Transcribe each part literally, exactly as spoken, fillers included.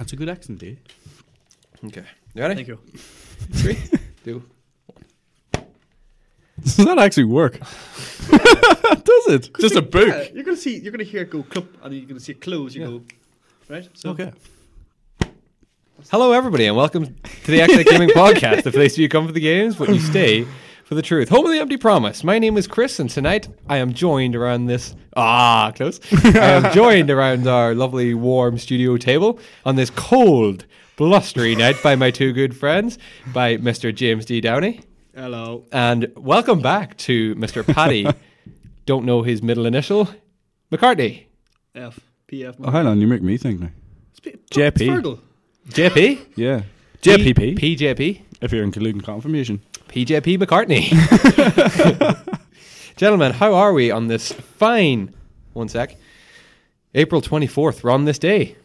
That's a good accent, eh? Okay. You ready? Thank you. Three, two. Does that actually work? Does it? Just a book. Yeah, you're gonna see. You're gonna hear it go clup, and you're gonna see it close. You Yeah. go, right? So Okay. Hello, everybody, and welcome to the Academic Gaming Podcast, the place where you come for the games, but you stay for the truth. Home of the Empty Promise. My name is Chris, and tonight I am joined around this... Ah, close. I am joined around our lovely, warm studio table on this cold, blustery night by my two good friends, by Mister James D. Downey. Hello. And welcome back to Mister Paddy, don't know his middle initial, McCartney. F P F. Oh, hang on, you make me think now. Sp- J P. it's Fergal. J P. Yeah. J P P. P J P. If you're including confirmation. P J P McCartney. Gentlemen, how are we on this fine, one sec, April twenty-fourth? We're on this day.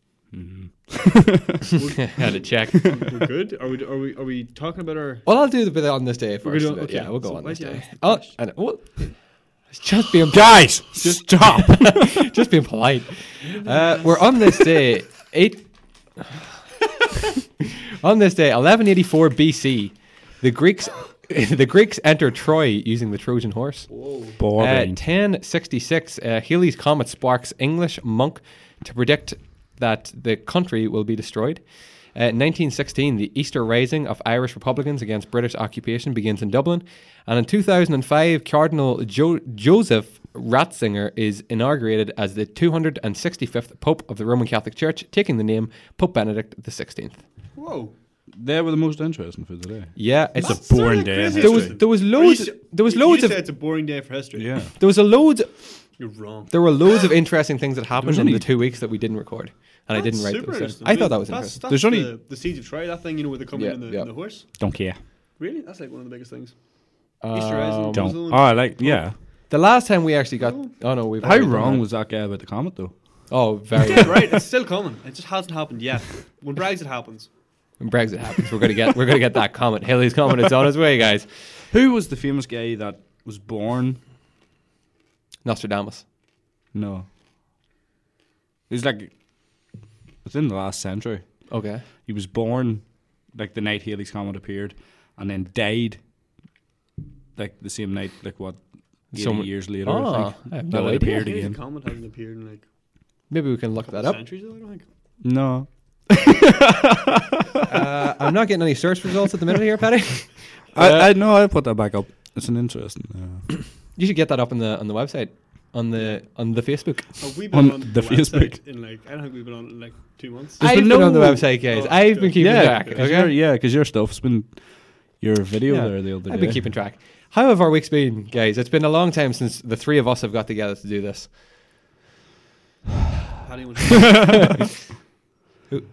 Had to check. We're good. Are we? Are we? Are we talking about our? Well, I'll do the bit on this day We're first. gonna do- okay. Yeah, we'll go So on why this do you day. ask the Oh, question? I know. Well, it's just being Guys, just stop. just being polite. Uh, we're on this day, eight. on this day, eleven eighty-four B C, the Greeks, the Greeks enter Troy using the Trojan horse. Whoa. Uh, Boring. ten sixty-six, uh, Halley's Comet sparks English monk to predict that the country will be destroyed. Uh, nineteen sixteen, the Easter Rising of Irish Republicans against British occupation begins in Dublin. And in two thousand five, Cardinal jo- Joseph Ratzinger is inaugurated as the two hundred sixty-fifth Pope of the Roman Catholic Church, taking the name Pope Benedict the sixteenth. Whoa. They were the most interesting for today. Yeah, it's It's a a boring Sorry, day. crazy in there was history. there was Are you loads s- there was you loads said of it's a boring day for history. Yeah. there was a loads You're wrong. there were loads of interesting things that happened was in only- the two weeks that we didn't record, and I That's didn't write super those down. interesting. I thought mean, that was that's, interesting. That's There's the, only- the siege of Troy. That thing, you know, where they come Yeah, in the, yeah. in the horse. Don't care. Really, that's like one of the biggest things. Easter Rising. Um, Don't. Muslim. Oh, I like, yeah. The last time we actually got, oh no, we've How already done wrong that. was that guy about the comet, though? Oh, very. Yeah, right. It's still coming. It just hasn't happened yet. When Brexit happens, When Brexit happens, we're gonna get we're gonna get that comet. Halley's Comet. It's on its way, guys. Who was the famous guy that was born? Nostradamus. No. He's like, within the last century. Okay. He was born like the night Halley's Comet appeared, and then died like the same night, like what, eighty Some- years later, Oh, I think. I have That no it idea. appeared Halley's again. Comet hasn't appeared in like Maybe we can look a that couple up. centuries. Though, I don't think. No. Uh, I'm not getting any search results at the minute here, Paddy. I, I know, I'll put that back up. It's an interesting. Uh, You should get that up on the on the website, on the on the Facebook. Oh, we've been On on, the the, Facebook. website in like I don't think we've been on in like two months. There's I've been been no- on the website, guys. Oh, I've good. been keeping yeah, track. because your, Okay. yeah, 'cause your stuff's been your video Yeah, there the other day. I've been keeping track. How have our weeks been, guys? It's been a long time since the three of us have got together to do this. Paddy, what you-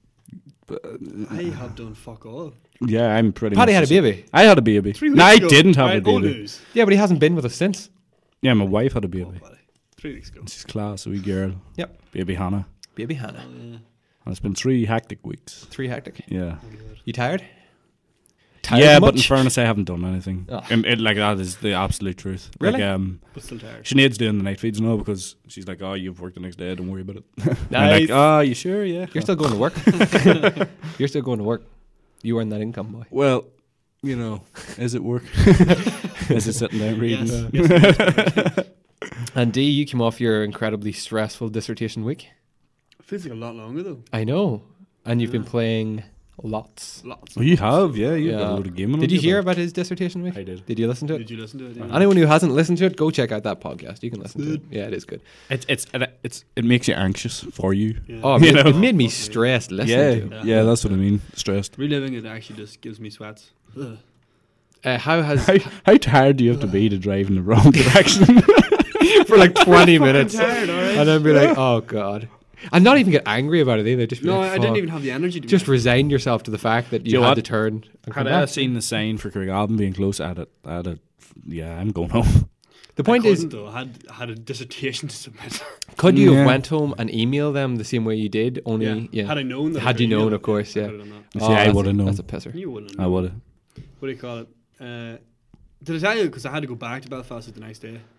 I have done fuck all. Yeah, I'm pretty. Paddy much had a the same. baby. I had a baby. Three No, weeks I ago. didn't have Right, a old baby. news. Yeah, but he hasn't been with us since. Yeah, my wife had a Oh, baby. Paddy. Three weeks ago. She's class, a wee girl. Yep. Baby Hannah. Baby Hannah. Oh, yeah. And it's been three hectic weeks. Three hectic. Yeah. Oh, God. You tired? Tired yeah, but in much? fairness, I haven't done anything. Oh. Um, it, like that is the absolute truth. Really? Like, um, But still tired. Sinead's doing the night feeds now because she's like, "Oh, you've worked the next day. Don't worry about it." I'm Nice. like, "Oh, you sure? Yeah." You're still going to work. You're still going to work. You earn that income, boy. Well, you know, is it work? Is it sitting down reading? Yes, yes, yes, yes. And D, you came off your incredibly stressful dissertation week. Feels like a lot longer though. I know. And you've been Yeah. playing lots. Lots. Well, you have, yeah. You got Yeah. a load of gaming. Did on you hear though. about his dissertation week? I did. Did you listen to it? Did you listen to it? Yeah. Uh, Anyone who hasn't listened to it, go check out that podcast. You can listen to Good. it. Yeah, it is good. It's it's it's it makes you anxious for you. Yeah. Oh, it You made, know. it made me Fuck stressed listening Yeah, to it. yeah, Yeah. that's what I mean. Stressed. Reliving it actually just gives me sweats. Ugh. Uh, how has How, how tired do you have to be to drive in the wrong direction? for like twenty minutes, tired, all right. and then be like, "Oh God," and not even get angry about it either. Just be No, like, I didn't "Fuck." even have the energy to Just be resign yourself to the fact that you you know had what? to turn. And come Had I back. seen the sign for Craigavon being close at it, at it, yeah, I'm going home. The point I is, couldn't, though. I had, I had a dissertation to submit. could you Yeah. have went home and emailed them the same way you did? Only, yeah. Had I known that. I Had could you known, email of it, course, I yeah. could have done See, Oh, I that's would a- have known. That's a pisser. that. You wouldn't. I would have. What do you call it? Uh, did I tell you? Because I had to go back to Belfast the next day.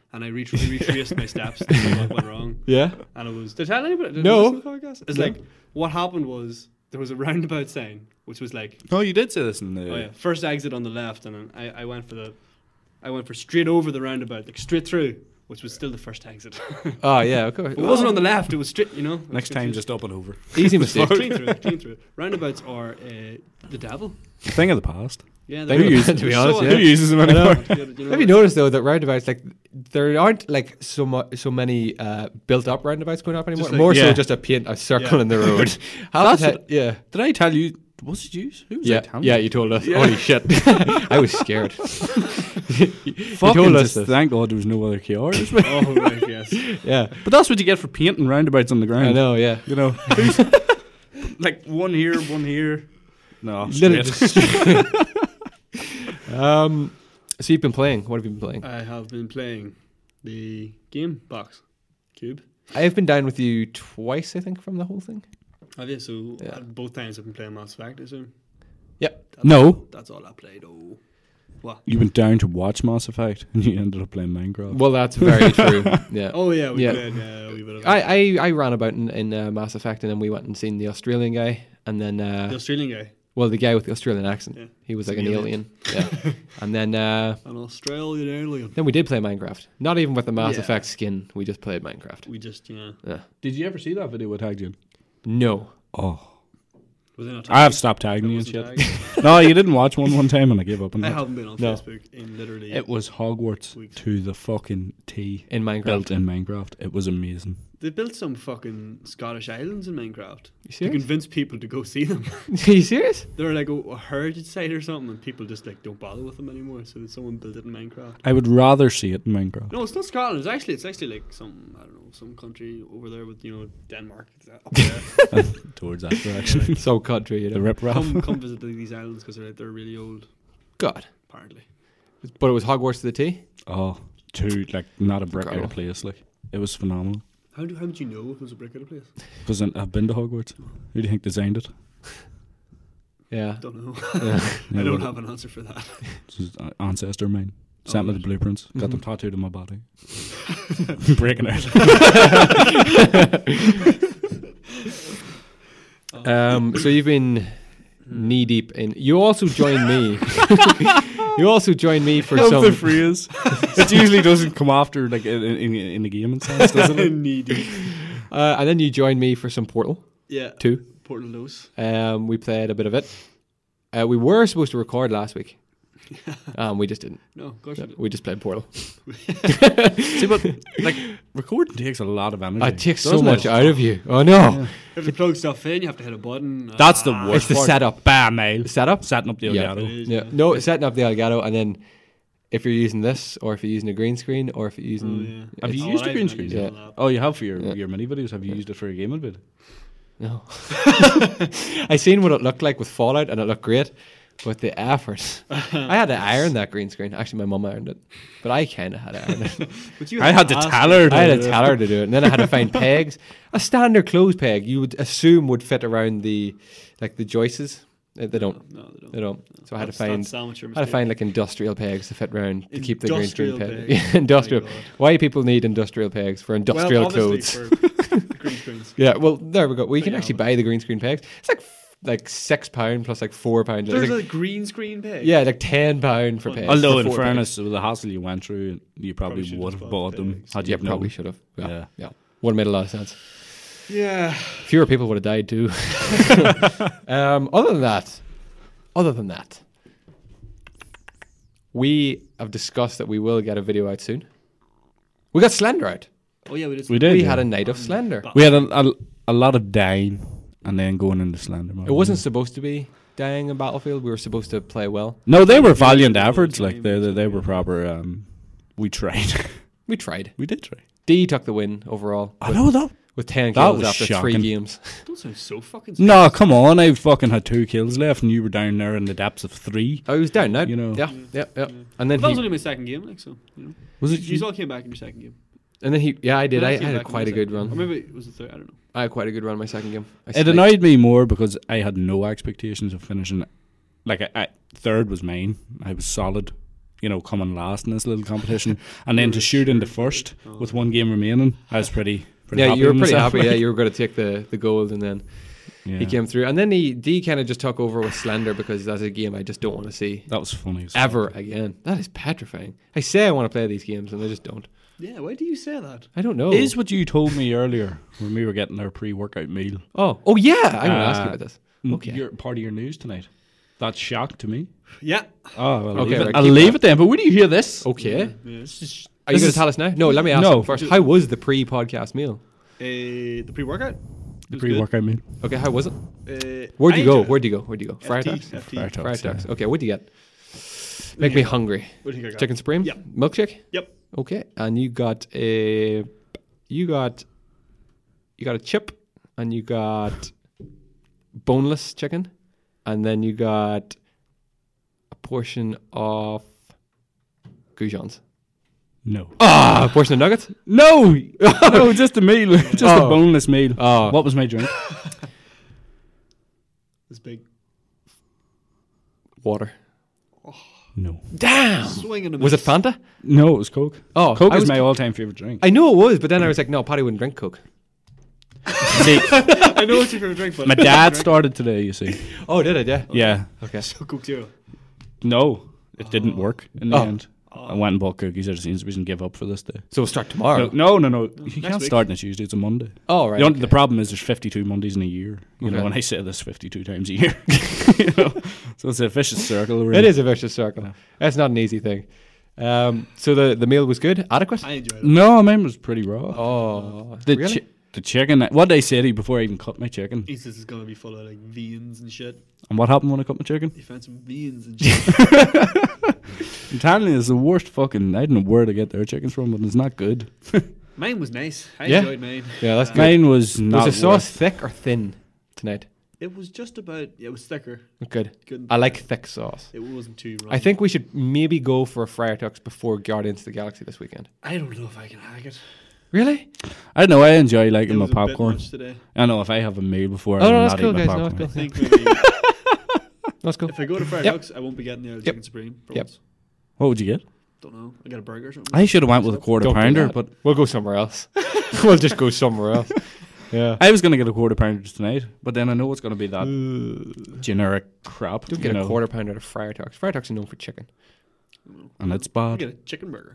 and I ret- retraced my steps. And what went wrong? Yeah. And it was. Did I tell anybody? Did No. I listen to the podcast? It's No. like what happened was there was a roundabout sign which was like, Oh, you did say this in the. oh yeah, first exit on the left, and then I, I went for the, I went for straight over the roundabout, like straight through, which was still the first exit. Oh yeah. Of course. It wasn't on the left; it was straight. You know. Next time, just up and over. Easy mistake. clean through, clean through. Roundabouts are uh, the devil. Thing of the past. Yeah, They they're- use it, they're to be so honest, yeah. Who annoying. uses them I know. anymore? You know, you know, Have you noticed though that roundabouts, like there aren't like so much so many uh, built up roundabouts going up anymore? Just like- More so Yeah. just a paint a circle Yeah. in the road. Half That's the ti- what- yeah. Did I tell you? Was it you? Who was I Yeah, telling yeah, you? you told us. Yeah. Holy shit. I was scared. you Fucking told us just this. thank God there was no other Kiaras. Oh right, yes. Yeah. But that's what you get for painting roundabouts on the ground. I know, yeah. You know, like one here, one here. No, Literally straight. just- um, so you've been playing. What have you been playing? I have been playing the game box cube. I have been down with you twice, I think, from the whole thing. Have you? So Yeah. uh, both times I've been playing Mass Effect. I assume. Yep. That's No. That's all I played. Oh, what? You went down to watch Mass Effect, and you ended up playing Minecraft. Well, that's very true. Yeah. Oh yeah, we Yeah. played uh, a wee bit of I, I, I ran about in, in uh, Mass Effect, and then we went and seen the Australian guy, and then the uh, Australian guy. well, the guy with the Australian accent. Yeah. He was It's like an an alien. alien. Yeah. And then uh, An Australian alien. then we did play Minecraft. Not even with the Mass Yeah. Effect skin. We just played Minecraft. We just yeah. Yeah. Did you ever see that video with tagged you? No. Oh, Was it not I have tagged? stopped I tagging you and wasn't shit. tagged. No, you didn't watch one one time, and I gave up on I that. haven't been on No. Facebook in literally. It was Hogwarts Weeks. to the fucking T. In Minecraft. Built in Minecraft. It was amazing. They built some fucking Scottish islands in Minecraft You to serious? convince people to go see them. Are you serious? They're like a, a heritage site or something, and people just like don't bother with them anymore. So that someone built it in Minecraft. I would rather see it in Minecraft. No, it's not Scotland. It's actually it's actually like some I don't know some country over there with you know Denmark it's up there. Towards that direction. So country, you the know. rip raff. come come visit these islands because they're they're really old God. apparently. But it was Hogwarts to the T? Oh, to like not a brick out of Incredible. place. Like it was phenomenal. How do how did you know it was a brick of a place? Because I've been to Hogwarts. Who do you think designed it? Yeah. Don't know. Yeah, I don't well, have an answer for that. This is an ancestor of mine. Oh, Sent me the right. blueprints. Got them Mhm. tattooed on my body. Breaking out. Um, so you've been knee deep in. You also joined me. you also joined me for Love some. the phrase. It usually doesn't come after like in, in, in the game and sense, doesn't it? Needy. Uh, and then you joined me for some Portal Yeah. two. Portal Dose. Um, we played a bit of it. Uh, we were supposed to record last week. Um, we just didn't. No, of course you did. We just played Portal. See, but like recording takes a lot of energy. It takes so doesn't much it? out of you. Oh no, Yeah. You have to plug stuff in. You have to hit a button. That's the Ah, worst it's the part. setup. Bam, mail. Setup. Setting up the Yeah. it Elgato. is, Yeah. No, setting up the Elgato, and then if you're using this, or if you're using a green screen, or if you're Oh, using. yeah. Have you Oh, used a I green haven't screen? used it Yeah. on Oh, you have for your, Yeah. your mini videos. Have you used it for your gaming vid? No. I seen what it looked like with Fallout, and it looked great. But the effort, I had to iron that green screen. Actually, my mum ironed it, but I kind of had to iron it. But you I had to asked tell her. me. I had to- to tell her to do it, and then I had to find pegs. A standard clothes peg you would assume would fit around the like the joists. They they don't. No, they don't. They don't. So I had to That's- find. that's amateur I had to mistake. find like industrial pegs to fit around to keep the green screen Industrial peg. pegs. Yeah, industrial. My God. Why people need industrial pegs for industrial well, clothes? obviously for green screens. Yeah, well, there we go. We There can you actually have it. buy the green screen pegs. It's like f- like six pound plus like four pound. There's like, a green screen peg. yeah, like ten pound for Fun. pegs. Although, for in four fairness, with the hassle you went through, you probably, Probably should would just have bought bought them pegs. had pegs. you Yeah, known. probably should have. Yeah, yeah. Yeah. Would have made a lot of sense. Yeah. Fewer people would have died too. um, other than that, other than that, we have discussed that we will get a video out soon. We got Slender out. Oh yeah, we did. We did. we yeah. had a night of Slender. But- We had a, a, a lot of dying and then going into Slender mode. It wasn't supposed to be dying in Battlefield. We were supposed to play well. No, they were Yeah, valiant yeah, efforts. yeah, Like they, they, they yeah. were proper. Um, we tried. We tried. we did try. D took the win overall. I with, know that. with ten That kills was after three shocking. games. Don't sound so fucking. No, come on. I fucking had two kills left, and you were down there in the depths of three. Oh, he was down now. You know. Yeah, yeah, yeah. Yeah. And then That was he, only my second game, like so. You know, Was it? you You, all came back in your second game. and then he, yeah, I did. Then I, I came had back in quite my a good second game. run. Or maybe it was the third. I don't know. I had quite a good run my second game. I it sniped. annoyed me more because I had no expectations of finishing. Like, I, I, third was mine. I was solid. you know, coming last in this little competition, and then to shoot into first with one game remaining, I was pretty. pretty Yeah, happy you were with pretty myself, happy. Yeah, like. you were going to take the, the gold, and then Yeah. he came through. And then he D kind of just took over with Slender because that's a game I just don't want to see That was funny. as ever fuck. again. That is petrifying. I say I want to play these games, and I just don't. Yeah, why do you say that? I don't know. Is what you told me earlier when we were getting our pre-workout meal. oh, oh yeah. I'm going to ask you Uh, about this. N- Okay. You're part of your news tonight. That's shock to me. Yeah. Oh, well, Okay, leave it. right, I'll keep leave that. it then. But where do you hear this? Okay. Yeah, it's just Are you This going is- to tell us now? No, let me ask No. you first. How was the pre-podcast meal? uh, the pre-workout. The pre-workout meal. Okay, how was it? Uh, Where'd you I go? enjoyed it. Where'd you go? Where'd you go? Friar F T, Tucks? F T. Friar Tucks. Friar yeah. Tucks. Okay, what'd you get? Make me hungry. What do you think I got? Chicken supreme? Yep. Milkshake? Yep. Okay, and you got a, you got, you got a chip, and you got boneless chicken, and then you got a portion of goujons. No. Ah, a portion of nuggets. No. No, just a meal. Just Oh. a boneless meal. Oh, What was my drink? This big water. No. Damn. swing and a Was it miss. Fanta? No, it was Coke. Oh, Coke I is was- my all-time favorite drink. I knew it was, but then I was like, no, Paddy wouldn't drink Coke. See, I know it's your favorite drink, but my dad started today, you see. Oh, did it? Yeah. Yeah. Okay. So Coke Zero. No, it didn't work in the Oh. end. I went and bought cookies. I just seems we can give up for this day. So we'll start tomorrow. No, no, no. no. You can't week. start on a Tuesday. It's a Monday. Oh, right. The, only- okay. the problem is there's fifty-two Mondays in a year. You Okay. know, when I say this fifty-two times a year. You know? So it's a vicious circle. Really. It is a vicious circle. That's not an easy thing. Um, so the, the meal was good? Adequate? I enjoyed it. No, mine was pretty raw. Oh, the really? chi- the chicken. What did I say to you before I even cut my chicken? He says it's gonna be full of like veins and shit. And what happened when I cut my chicken? He found some veins and shit. I'm telling you, it's the worst fucking. I don't know where to get their chickens from, but it's not good. Mine was nice. I Yeah? enjoyed mine. Yeah, that's Uh, good. Mine was not. Was the sauce worth- thick or thin tonight? It was just about. Yeah, it was thicker. Good. Good. I like thick sauce. It wasn't too. Wrong. I think we should maybe go for a Friar Tucks before Guardians of the Galaxy this weekend. I don't know if I can hack it. Really? I don't know. I enjoy It liking my was a bit popcorn. much today. I know if I have a meal before, Oh, I'm no, not that's cool, eating guys. my No, popcorn. that's I think maybe That's cool. if I go to Fried Yep. Ducks, I won't be getting the Yep. chicken supreme. For Yep. once. What would you get? Don't know. I got a burger or something. I should have went with a quarter Don't do pounder, that. but We'll go somewhere else. We'll just go somewhere else. Yeah. I was going to get a quarter pounder tonight. But then I know it's going to be that generic crap. Don't you get a know, quarter pounder at Friar Tucks. Friar Tucks are known for chicken. and it's I bad. get a chicken burger.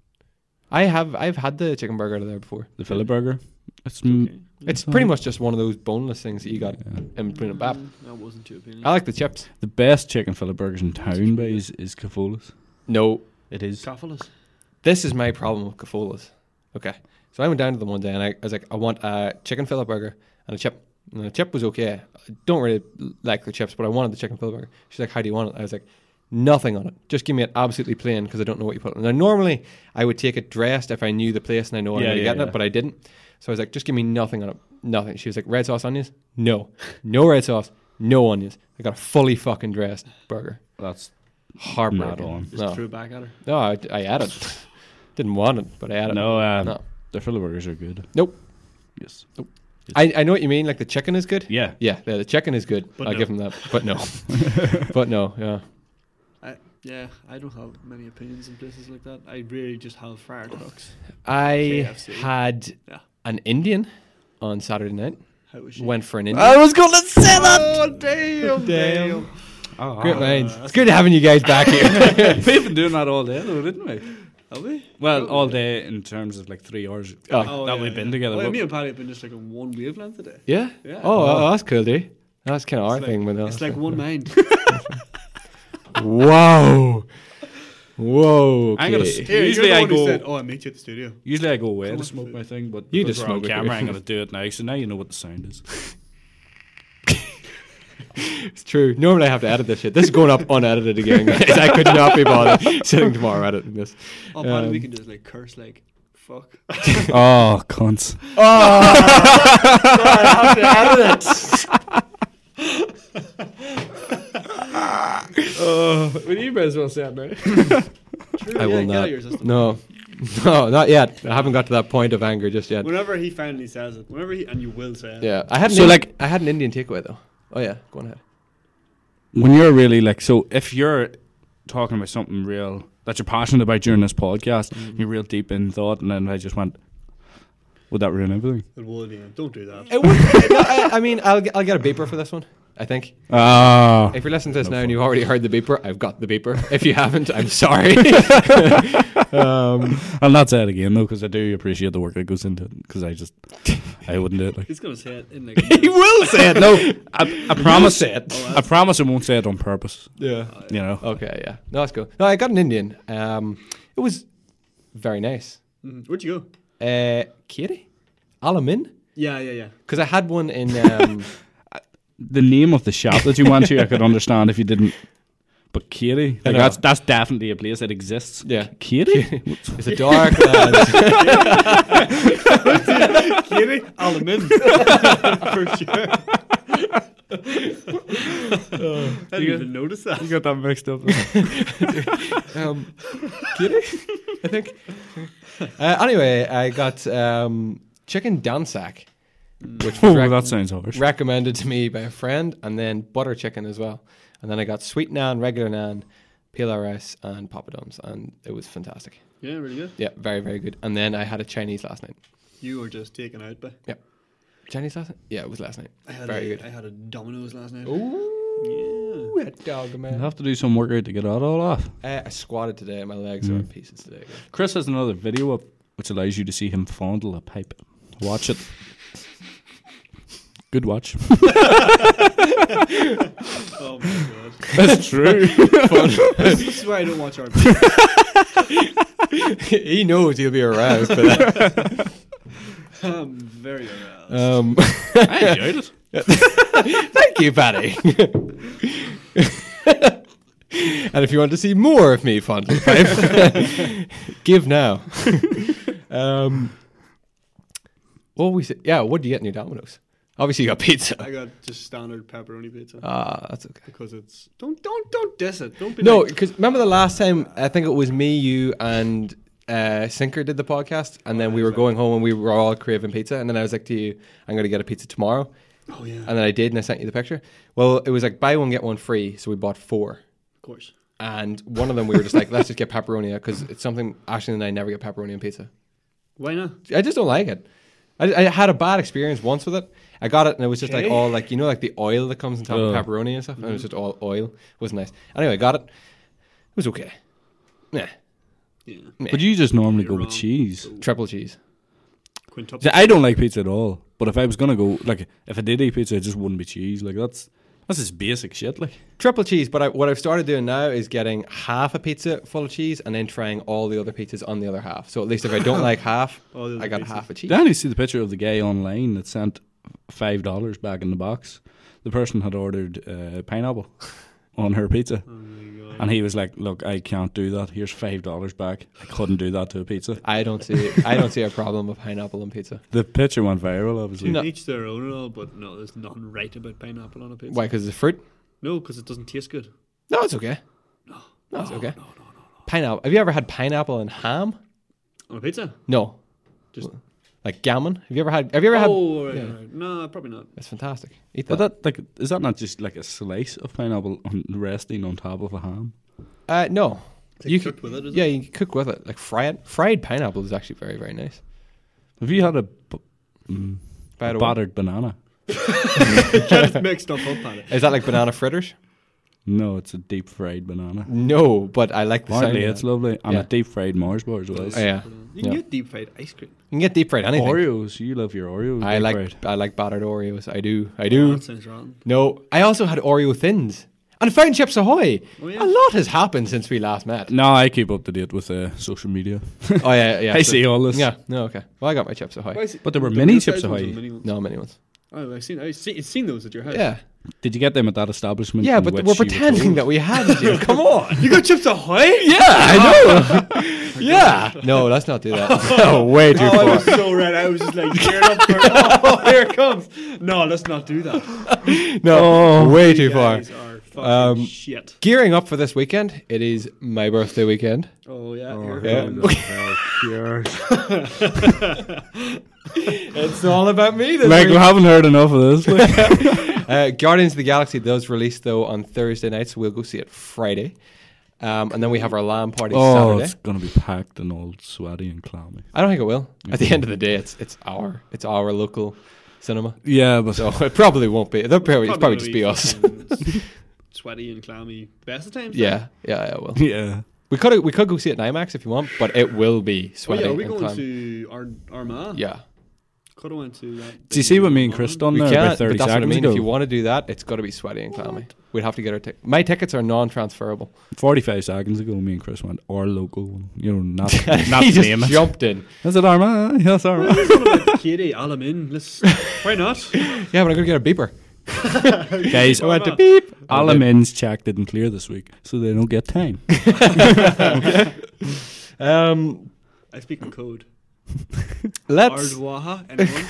I have I've had the chicken burger out of there before. The Philly burger. It's mm, Okay. It's pretty much just one of those boneless things that you got yeah. in between a bap. Mm, That wasn't too appealing. I like the chips. the best chicken Philly burgers in town, by is, is Cafola's. No, It is. Caffalas. this is my problem with Cafola's. Okay, so I went down to them one day and I, I was like, I want a chicken fillet burger and a chip. And the chip was okay. I don't really like the chips, but I wanted the chicken fillet burger. She's like, how do you want it? I was like, nothing on it. Just give me it absolutely plain because I don't know what you put. And now normally I would take it dressed if I knew the place and I know what Yeah, I'm yeah, getting yeah. it, but I didn't. So I was like, just give me nothing on it. Nothing. She was like, red sauce, onions? No. No red sauce. No onions. I got a fully fucking dressed burger. That's Heartbreaking. Not on. Just No. threw it back at her. No, I, I had it. Didn't want it, but I had it. no. Um, No. The Philly burgers are good. Nope. Yes. I, I know what you mean. Like the chicken is good. Yeah. Yeah, the, the chicken is good. But I'll no. give them that. But no. but no, yeah. I, yeah, I don't have many opinions in places like that. I really just have Friar Tucks. I K F C. had Yeah. an Indian on Saturday night. How was she? Went for an Indian. I was going to say that. Oh damn! Damn. Oh, Great oh. minds. It's good having you guys back here. We've been doing that all day, though, didn't we? Have we? Well, all day in terms of like three hours Oh. that yeah, we've been yeah. together. Oh, yeah, but- me and Paddy have been just like on one wavelength today. yeah? Yeah. Oh, oh, that's cool, dude. That's kind of our It's thing. like, With it's like one mind. Whoa. Whoa. I'm gonna okay. s- Here, Usually you're the I one who go- said, "Oh, I meet you at the studio." Usually I go away Come to on. smoke my thing, but You because just we're on smoke it camera. here. I'm going to do it now, so now you know what the sound is. It's true. Normally I have to edit this shit. This is going up unedited again, guys. I could not be bothered sitting tomorrow editing this. Oh, Paddy, we Um, can just like curse like fuck. Oh, cunts. Oh, I have to edit it. Oh, well, you may as well say it now. True, I yeah, will get not. out of your system. No, no, not yet. I haven't got to that point of anger just yet. Whenever he finally says it, whenever he and you will say it. Yeah, I had an So, Indi- like- I had an Indian takeaway though. Oh yeah, go on ahead. When you're really like, so if you're talking about something real that you're passionate about during this podcast. Mm-hmm. You're real deep in thought, and then I just went, would that ruin everything? It would, yeah. Don't do that. It would, I, I mean, I'll get, I'll get a beeper for this one. I think. Ah. If you're listening to this no now fun. and you've already heard the beeper, I've got the beeper. If you haven't, I'm sorry. um, I'll not say it again though, because I do appreciate the work that goes into it. Because I just, I wouldn't do it. Like. He's gonna say it in like. He will say it. No, I, I promise. Say it. Oh, I promise I won't say it on purpose. Yeah. You know. Okay. Yeah. No, that's cool. No, I got an Indian. Um, it was very nice. Mm-hmm. Where'd you go? Uh, Katie, Alamin. Yeah, yeah, yeah. Because I had one in. Um, the name of the shop that you went to, I could understand if you didn't. But Katie, like that's that's definitely a place that exists. Yeah, Katie, it's a dark land. Katie, Alamin, for sure. Oh, I didn't even notice that. You got that mixed up. um, Katie, I think. Uh, anyway, I got um, chicken dansak. Which was oh, rec- that sounds harsh. recommended to me by a friend, and then butter chicken as well. And then I got sweet naan, regular naan, pila rice, and papadums, and it was fantastic. Yeah, really good. Yeah, very, very good. And then I had a Chinese last night. You were just taken out by. Yeah, Chinese last night. Yeah, it was last night. I had very a, good. I had a Domino's last night. Ooh, yeah, that dog man. You have to do some workout to get that all off. Uh, I squatted today. My legs mm. are in pieces today. Again. Chris has another video up which allows you to see him fondle a pipe. Watch it. Good watch. Oh my god. That's true. This is why I don't watch our videos. He knows he'll be aroused for that. I'm very aroused. Um, I enjoyed it. Thank you, Paddy. And if you want to see more of me fondling pipe, give now. um, what we say? Yeah, what do you get in your Domino's? Obviously, you got pizza. I got just standard pepperoni pizza. Ah, that's okay. Because it's don't don't don't diss it. Don't be no. like, Because remember the last time I think it was me, you, and uh, Sinker did the podcast, and then we were going home and we were all craving pizza, and then I was like to you, I'm going to get a pizza tomorrow. Oh yeah. And then I did, and I sent you the picture. Well, it was like buy one get one free, so we bought four. Of course. And one of them we were just like, let's just get pepperoni because it's something Ashley and I never get pepperoni on pizza. Why not? I just don't like it. I, I had a bad experience once with it. I got it and it was just Okay. like all like you know like the oil that comes on top Ugh. of pepperoni and stuff, and it was just all oil. It wasn't nice. Anyway, I got it. It was okay. Nah. Yeah. Nah. But you just normally You're go with wrong. cheese. Triple cheese. Quintuple. See, I don't like pizza at all. But if I was gonna go, like, if I did eat pizza, it just wouldn't be cheese. Like that's that's just basic shit. Like Triple cheese, but I, what I've started doing now is getting half a pizza full of cheese and then trying all the other pizzas on the other half. So at least if I don't like half, All the other I got pizzas. half a cheese. Did you see the picture of the guy online that sent five dollars back in the box? The person had ordered uh, pineapple on her pizza, Oh my god. and he was like, "Look, I can't do that. Here's five dollars back. I couldn't do that to a pizza." I don't see I don't see a problem with pineapple on pizza. The picture went viral, obviously. No. Each their own and all, but no, there's nothing right about pineapple on a pizza. Why? Because it's fruit? No, because it doesn't taste good. No, it's okay. No. No, it's okay. No, no, no, no. Pineapple. Have you ever had pineapple and ham? On a pizza? No. Just. Like gammon? Have you ever had? Have you ever had? Oh, right, yeah. right. No, probably not. It's fantastic. Eat that. But that, like, is that not just like a slice of pineapple on, resting on top of a ham? uh, no. Is it You cooked could, with it, is yeah, it? you can cook with it. Like fry it. Fried pineapple is actually very, very nice. Have you had a, b- mm, By a the way. battered banana? Can't mix stuff up on it. Is that like banana fritters? No, it's a deep fried banana. No, but I like the sound. Apparently, of it's that. lovely. And Yeah. a deep fried Mars bar as well. Oh, yeah. You can Yeah. get deep fried ice cream. You can get deep fried anything. Oreos, you love your Oreos. I deep like fried. I like battered Oreos. I do. I Oh, do. that sounds wrong. No, I also had Oreo thins. And I found Chips Ahoy. Oh, yeah. A lot has happened since we last met. No, I keep up to date with uh, social media. Oh yeah, yeah. I so- see all this. Yeah. No, okay. Well, I got my Chips Ahoy. But there were The mini good-sized Chips ones Ahoy. and mini ones. No, many ones. Oh, I've seen, I've seen, seen those at your house. Yeah. Did you get them at that establishment? Yeah, in but which we're you were pretending told? that we had you. Come on. You got Chips Ahoy? Yeah, I know. Yeah. No, let's not do that. Oh, way too Oh, I far. was so red. I was just like geared up for oh, here it comes. No, let's not do that. No, way too You far. guys are fucking Um, shit. Gearing up for this weekend. It is my birthday weekend. Oh yeah, Oh, here Yeah. it comes. It's all about me this Like, we week. haven't heard enough of this. Like. Uh, Guardians of the Galaxy does release though on Thursday night, so we'll go see it Friday. Um, and then we have our LAN party Oh, Saturday. it's gonna be packed and all sweaty and clammy. I don't think it will. At the end of the day, it's it's our it's our local cinema, Yeah, but so it probably won't be. They'll probably, it's probably gonna just be us. fucking sweaty and clammy. Best of times. Yeah, yeah, yeah. Well, yeah. we could we could go see it in IMAX if you want, but it will be Oh sweaty yeah, are we and going clammy. to Ar- Armagh? Yeah, Could have went to that. Do you see what me and Chris done we there can't. about thirty But that's what I seconds mean. ago? If you want to do that, it's got to be sweaty and clammy. We'd have to get our tickets. My tickets are non-transferable. Forty-five seconds ago, me and Chris went our local one. You know, not not he just famous. jumped in. Is it Armagh? Yes, Armagh. Katie, Alamin. Let's. Why not? Yeah, but I'm gonna get a beeper. Guys, I went to Armagh. beep. Alamin's check didn't clear this week, so they don't get time. Um, I speak in code. let's Ardwaha.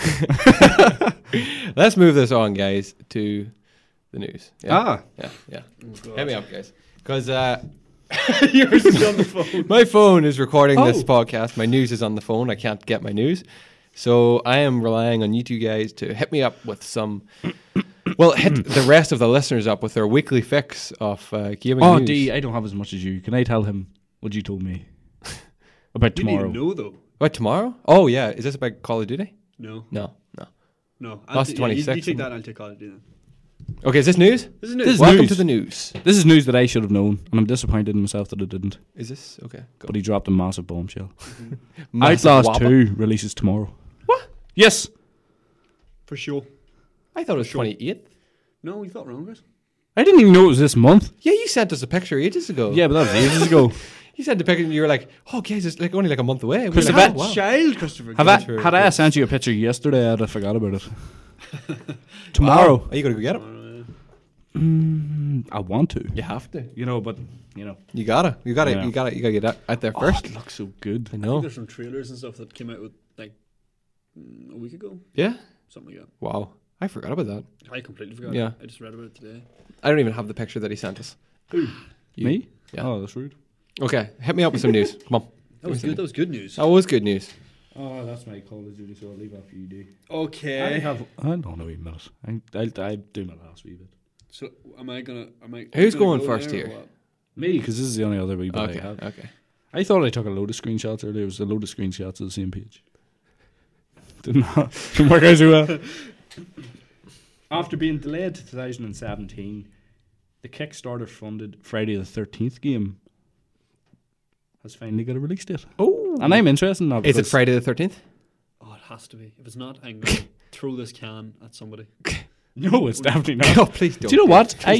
Anyone? let's move this on, guys, to the news. Yeah, Ah, yeah, yeah. Oh, Hit me up, guys, because uh, Yours is on the phone. my phone is recording this Oh. podcast. My news is on the phone. I can't get my news, so I am relying on you two guys to hit me up with some. Well, hit the rest of the listeners up with their weekly fix of uh, gaming oh, news. D, I don't have as much as you. Can I tell him what you told me about You tomorrow? didn't know though. What, tomorrow? Oh yeah, is this about Call of Duty? No, No, no. no. That's t- the yeah, you- twenty-sixth, You take isn't that. I'll take Call of Duty then. Okay, is this news? This is This news. is Welcome news. to the news. This is news that I should have known, and I'm disappointed in myself that I didn't. Is this okay? Go. But he dropped a massive bombshell. Massive Outlaws whopper. two releases tomorrow. What? Yes. For sure. I thought it was Sure. twenty-eighth. No, you thought wrong, Chris. I didn't even know it was this month. Yeah, you sent us a picture ages ago. Yeah, but that was ages ago. You sent the picture and you were like, "Oh, guys, it's like only like a month away." We were Christopher, like, bet- "Oh, wow." Child, Christopher. Have I, True, had I true. sent you a picture yesterday, I'd have forgot about it. Tomorrow. Wow. Are you gonna go get it? Mm, I want to. You have to. You know, but, you know. You gotta. You gotta. Yeah. You gotta. You gotta get out, out there Oh, first. it looks so good. I I think know. there's some trailers and stuff that came out with like mm, a week ago, Yeah. something like that. Wow. I forgot about that. I completely forgot. Yeah. I just read about it today. I don't even have the picture that he sent us. You. Me? Yeah. Oh, that's rude. Okay. Hit me up with some news. Come on. That was good. That was good news. That was good news. Oh, that's my Call of Duty, so I'll leave that for you, D. I Okay. have. I don't know, a minute. I, I'll, I'll do my last wee bit. So am I gonna? Am I? Who's gonna going go first there or here? what? Me, because this is the only other wee bit Okay. I have. Okay. I thought I took a load of screenshots earlier. It was a load of screenshots of the same page. Didn't, didn't work out so well. After being delayed to twenty seventeen, the Kickstarter funded Friday the thirteenth game has finally got a release date. Oh. And I'm interested in that. Is it because- Friday the thirteenth? Oh, it has to be. If it's not, I'm gonna throw this can at somebody. No, it's definitely not. Oh, please don't. Do you know what? I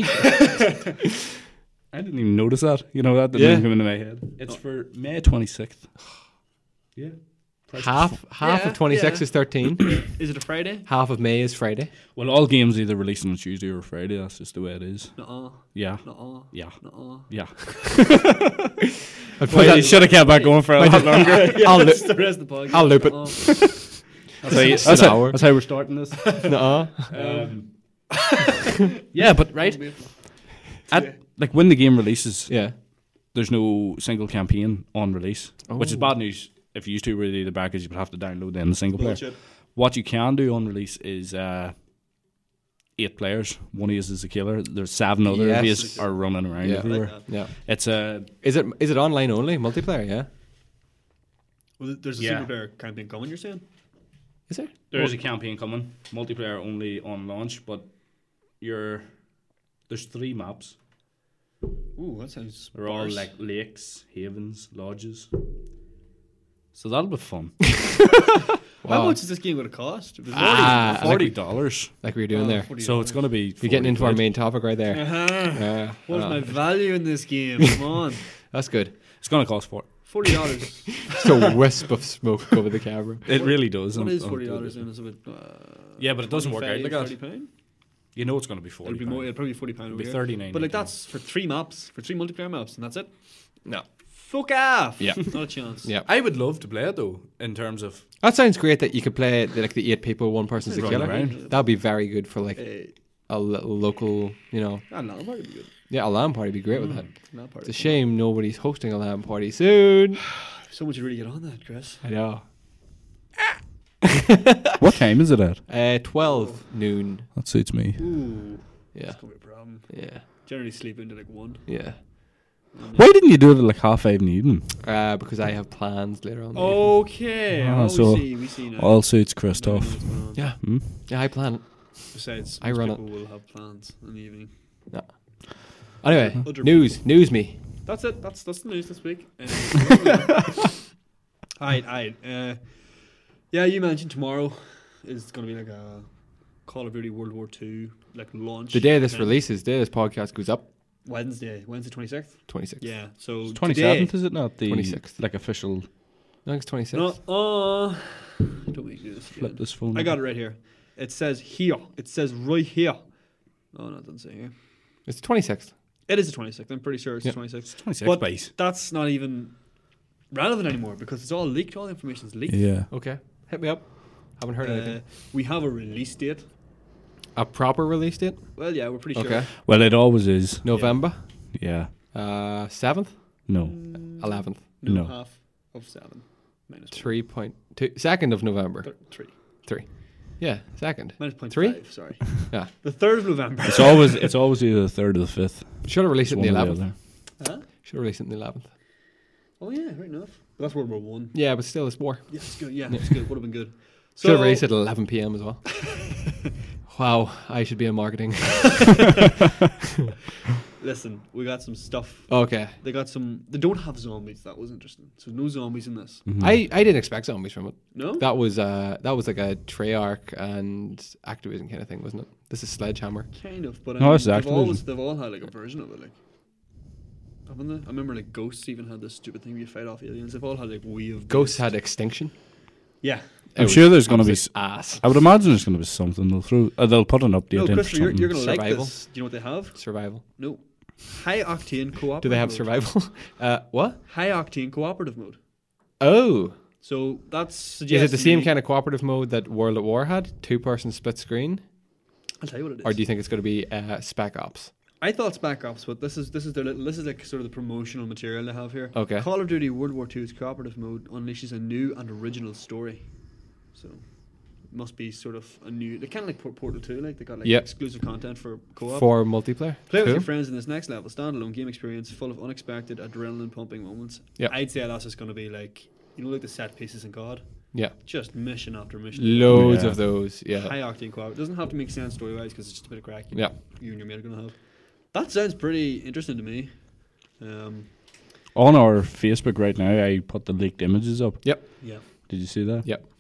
I didn't even notice that. You know, that didn't Yeah. even come into my head. It's for May twenty-sixth. Yeah. Price is Half half Yeah, of twenty-six yeah. is thirteen. Is it a Friday? Half of May is Friday. Well, all games either released on Tuesday or Friday. That's just the way it is. Nuh-uh. Yeah. Nuh-uh. Yeah. Nuh-uh. Yeah. I'll put Well, that- you should have kept back going for a lot longer. Yeah, I'll loop- that's the rest of the podcast. I'll loop it. Nuh-uh. That's how, you- It's that's an how- hour. that's how we're starting this. Nuh-uh. Um, yeah, but right at like when the game releases, Yeah. there's no single campaign on release, which is Oh. bad news. If you used to really the backers, you would have to download then the single player. Bullshit. What you can do on release is uh, eight players. One of you is a killer. There's seven other of Yes. you are running around Yeah. I everywhere. like that. Yeah. It's a Is it is it online only multiplayer? Yeah. Well, there's a Yeah. single player campaign coming, you're saying? Is there? there is a campaign coming, multiplayer only on launch, but you're there's three maps. Ooh, that sounds They're all bars. like lakes, havens, lodges. So that'll be fun. How Wow. much is this game going to cost? If it's Ah, like Forty we- dollars. Like we were doing Oh, there. forty So it's going to be. You're getting into our forty quid. main topic right there. Uh-huh. Uh, What's uh, my value in this game? Come on. That's good. It's going to cost four. Forty dollars. Just a wisp of smoke over the camera. It really does. What I'm- is I'm forty doing dollars it. in? It's about uh, Yeah, but it doesn't work out like thirty that. pound. You know it's going to be forty. It'll be more. It'll probably be forty pound. It'll over be here. thirty-nine. But like that's for three maps, for three multiplayer maps, and that's it. No. Fuck off. Yeah. Not a chance. Yeah. I would love to play it though, in terms of That sounds great that you could play the, like the eight people, one person's a Running killer. around. That'd be very good for like Uh, a little local, you know. ah, no, that'd be good. Yeah, a LAN party would be great with that. Not part It's a of it. shame nobody's hosting a LAN party soon. Someone should really get on that, Chris. I know. what time is it at? Uh, twelve noon. That suits me. Ooh, Yeah, that's gonna be a problem. yeah, Generally sleep into like one. yeah. Why didn't you do it at like half five in the evening? Uh, because I have plans later on. in the Okay. Ah, oh, so we see. We see now. All suits Now we know Christoph. what's going on. evening. Yeah, Hmm? yeah, I plan it. Besides, I most run people will have plans in the evening. Anyway, Other news, news me. That's it. That's that's the news this week. Uh, Alright, alright. Uh, yeah, you mentioned tomorrow is going to be like a Call of Duty World War Two like launch. The day this event. releases, the day this podcast goes up, Wednesday, Wednesday twenty sixth. twenty-sixth. Yeah, so Twenty today, seventh, is it not? The twenty-sixth. like official. No, it's twenty-sixth. No, uh, don't make me do this Flip again. this phone. I got it right here. It says here. It says right here. Oh no, it doesn't say here. It's twenty-sixth. It is the twenty sixth. I'm pretty sure it's Yeah. the twenty sixth. Twenty six But base. that's not even relevant anymore because it's all leaked. All the information is leaked. Yeah. Okay, hit me up. Haven't heard anything. Uh, we have a release date. A proper release date? Well, yeah, we're pretty Okay. sure. Well, it always is. November Yeah. uh seventh, No. Mm, eleventh, No, No. half of seven minus one. three point two, second of November. Thir- three Three. Yeah, second. minus point Three? five. Sorry. Yeah. The third of November. It's always it's always either the third or the fifth. Should have released it in the One or eleventh. other. Huh? Should have released it in the eleventh. Oh yeah, right enough. But that's World War One. Yeah, but still, it's war. Yeah, it's good. Yeah, it's good. Would have been good. Should have released it at eleven p.m. as well. Wow, I should be in marketing. Listen, we got some stuff. Okay. They got some. They don't have zombies. That was interesting. So no zombies in this. Mhm. I, I didn't expect zombies from it. No. That was uh that was like a Treyarch and Activision kind of thing, wasn't it? This is Sledgehammer. Kind of, but I No, mean, it's they've Activision. always they've all had like a version of it, like haven't they? I remember like Ghosts even had this stupid thing where you fight off aliens. They've all had like we have Ghosts had Extinction. yeah. I'm It was sure there's going to be. absolute s- ass I would imagine there's going to be something they'll throw. Uh, they'll put an update No, in for Christopher, you're, something. you're gonna like Survival. this. Do you know what they have? survival. No, high octane cooperative. Do they have mode. survival? uh, what? High octane cooperative mode. Oh, So that's is suggests it the same kind of cooperative mode that World at War had? Two person split screen, I'll tell you what it is. or do you think it's going to be uh, Spec Ops? I thought Spec Ops, but this is this is their little, this is like sort of the promotional material they have here. Okay. Call of Duty World War Two's cooperative mode unleashes a new and original story. So it must be sort of a new. They kind of like Port- Portal two, like they got like Yep. exclusive content for co-op. For multiplayer. Play with Cool. your friends in this next level standalone game experience full of unexpected adrenaline pumping moments. Yep. I'd say that's just going to be like you know like the set pieces in C O D, Yeah, just mission after mission. loads Yeah. of those. Yeah, High octane co-op. It doesn't have to make sense story wise because it's just a bit of crack. You yeah. you and your mate are going to have. That sounds pretty interesting to me. Um, On our Facebook right now, I put the leaked images up. yeah. Did you see that? Yep.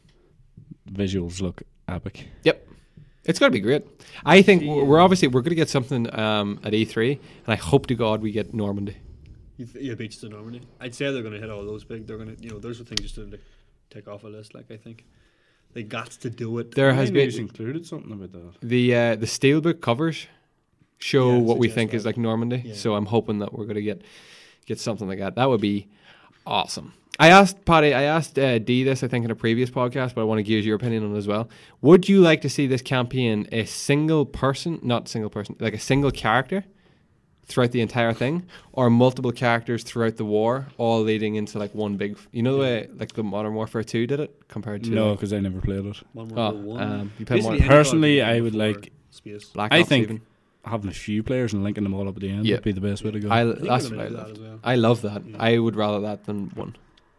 Visuals look epic. It's got to be great. I think See, we're we're obviously we're going to get something um, at E three, and I hope to God we get Normandy. You th- yeah, beaches in Normandy. I'd say they're going to hit all those big. They're going to, you know, those are things just to like, take off a list. Like I think they got to do it. There has I been news included something about that. the uh, the steelbook covers show Yeah, what we suggest think that. is like Normandy. Yeah. So I'm hoping that we're going to get get something like that. That would be awesome. I asked Paddy, I asked uh, Dee this, I think, in a previous podcast, but I want to give your opinion on it as well. Would you like to see this campaign a single person, not single person, like a single character throughout the entire thing, or multiple characters throughout the war, all leading into like one big, you know the way like the Modern Warfare two did it compared to No, like, because I never played it. One oh, more one. um, you play Basically, more any Personally, card I game would for like- space. Black I Ops think even. Having a few players and linking them all up at the end Yeah. would be the best way to go. I, I think that's they're what I gonna do love. that as well. I love that. Yeah. I would rather that than one.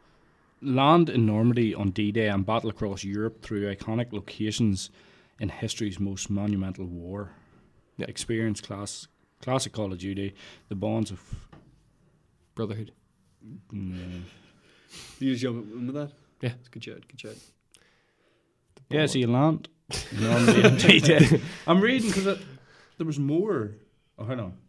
Land in Normandy on D-Day and battle across Europe through iconic locations in history's most monumental war. Yeah. Experience class, classic Call of Duty, the bonds of... Brotherhood. Mm, You just jump in with that. Yeah. It's good chat. Good chat. yeah, so you land Normandy on D-Day. I'm reading because there was more. Oh, hold on.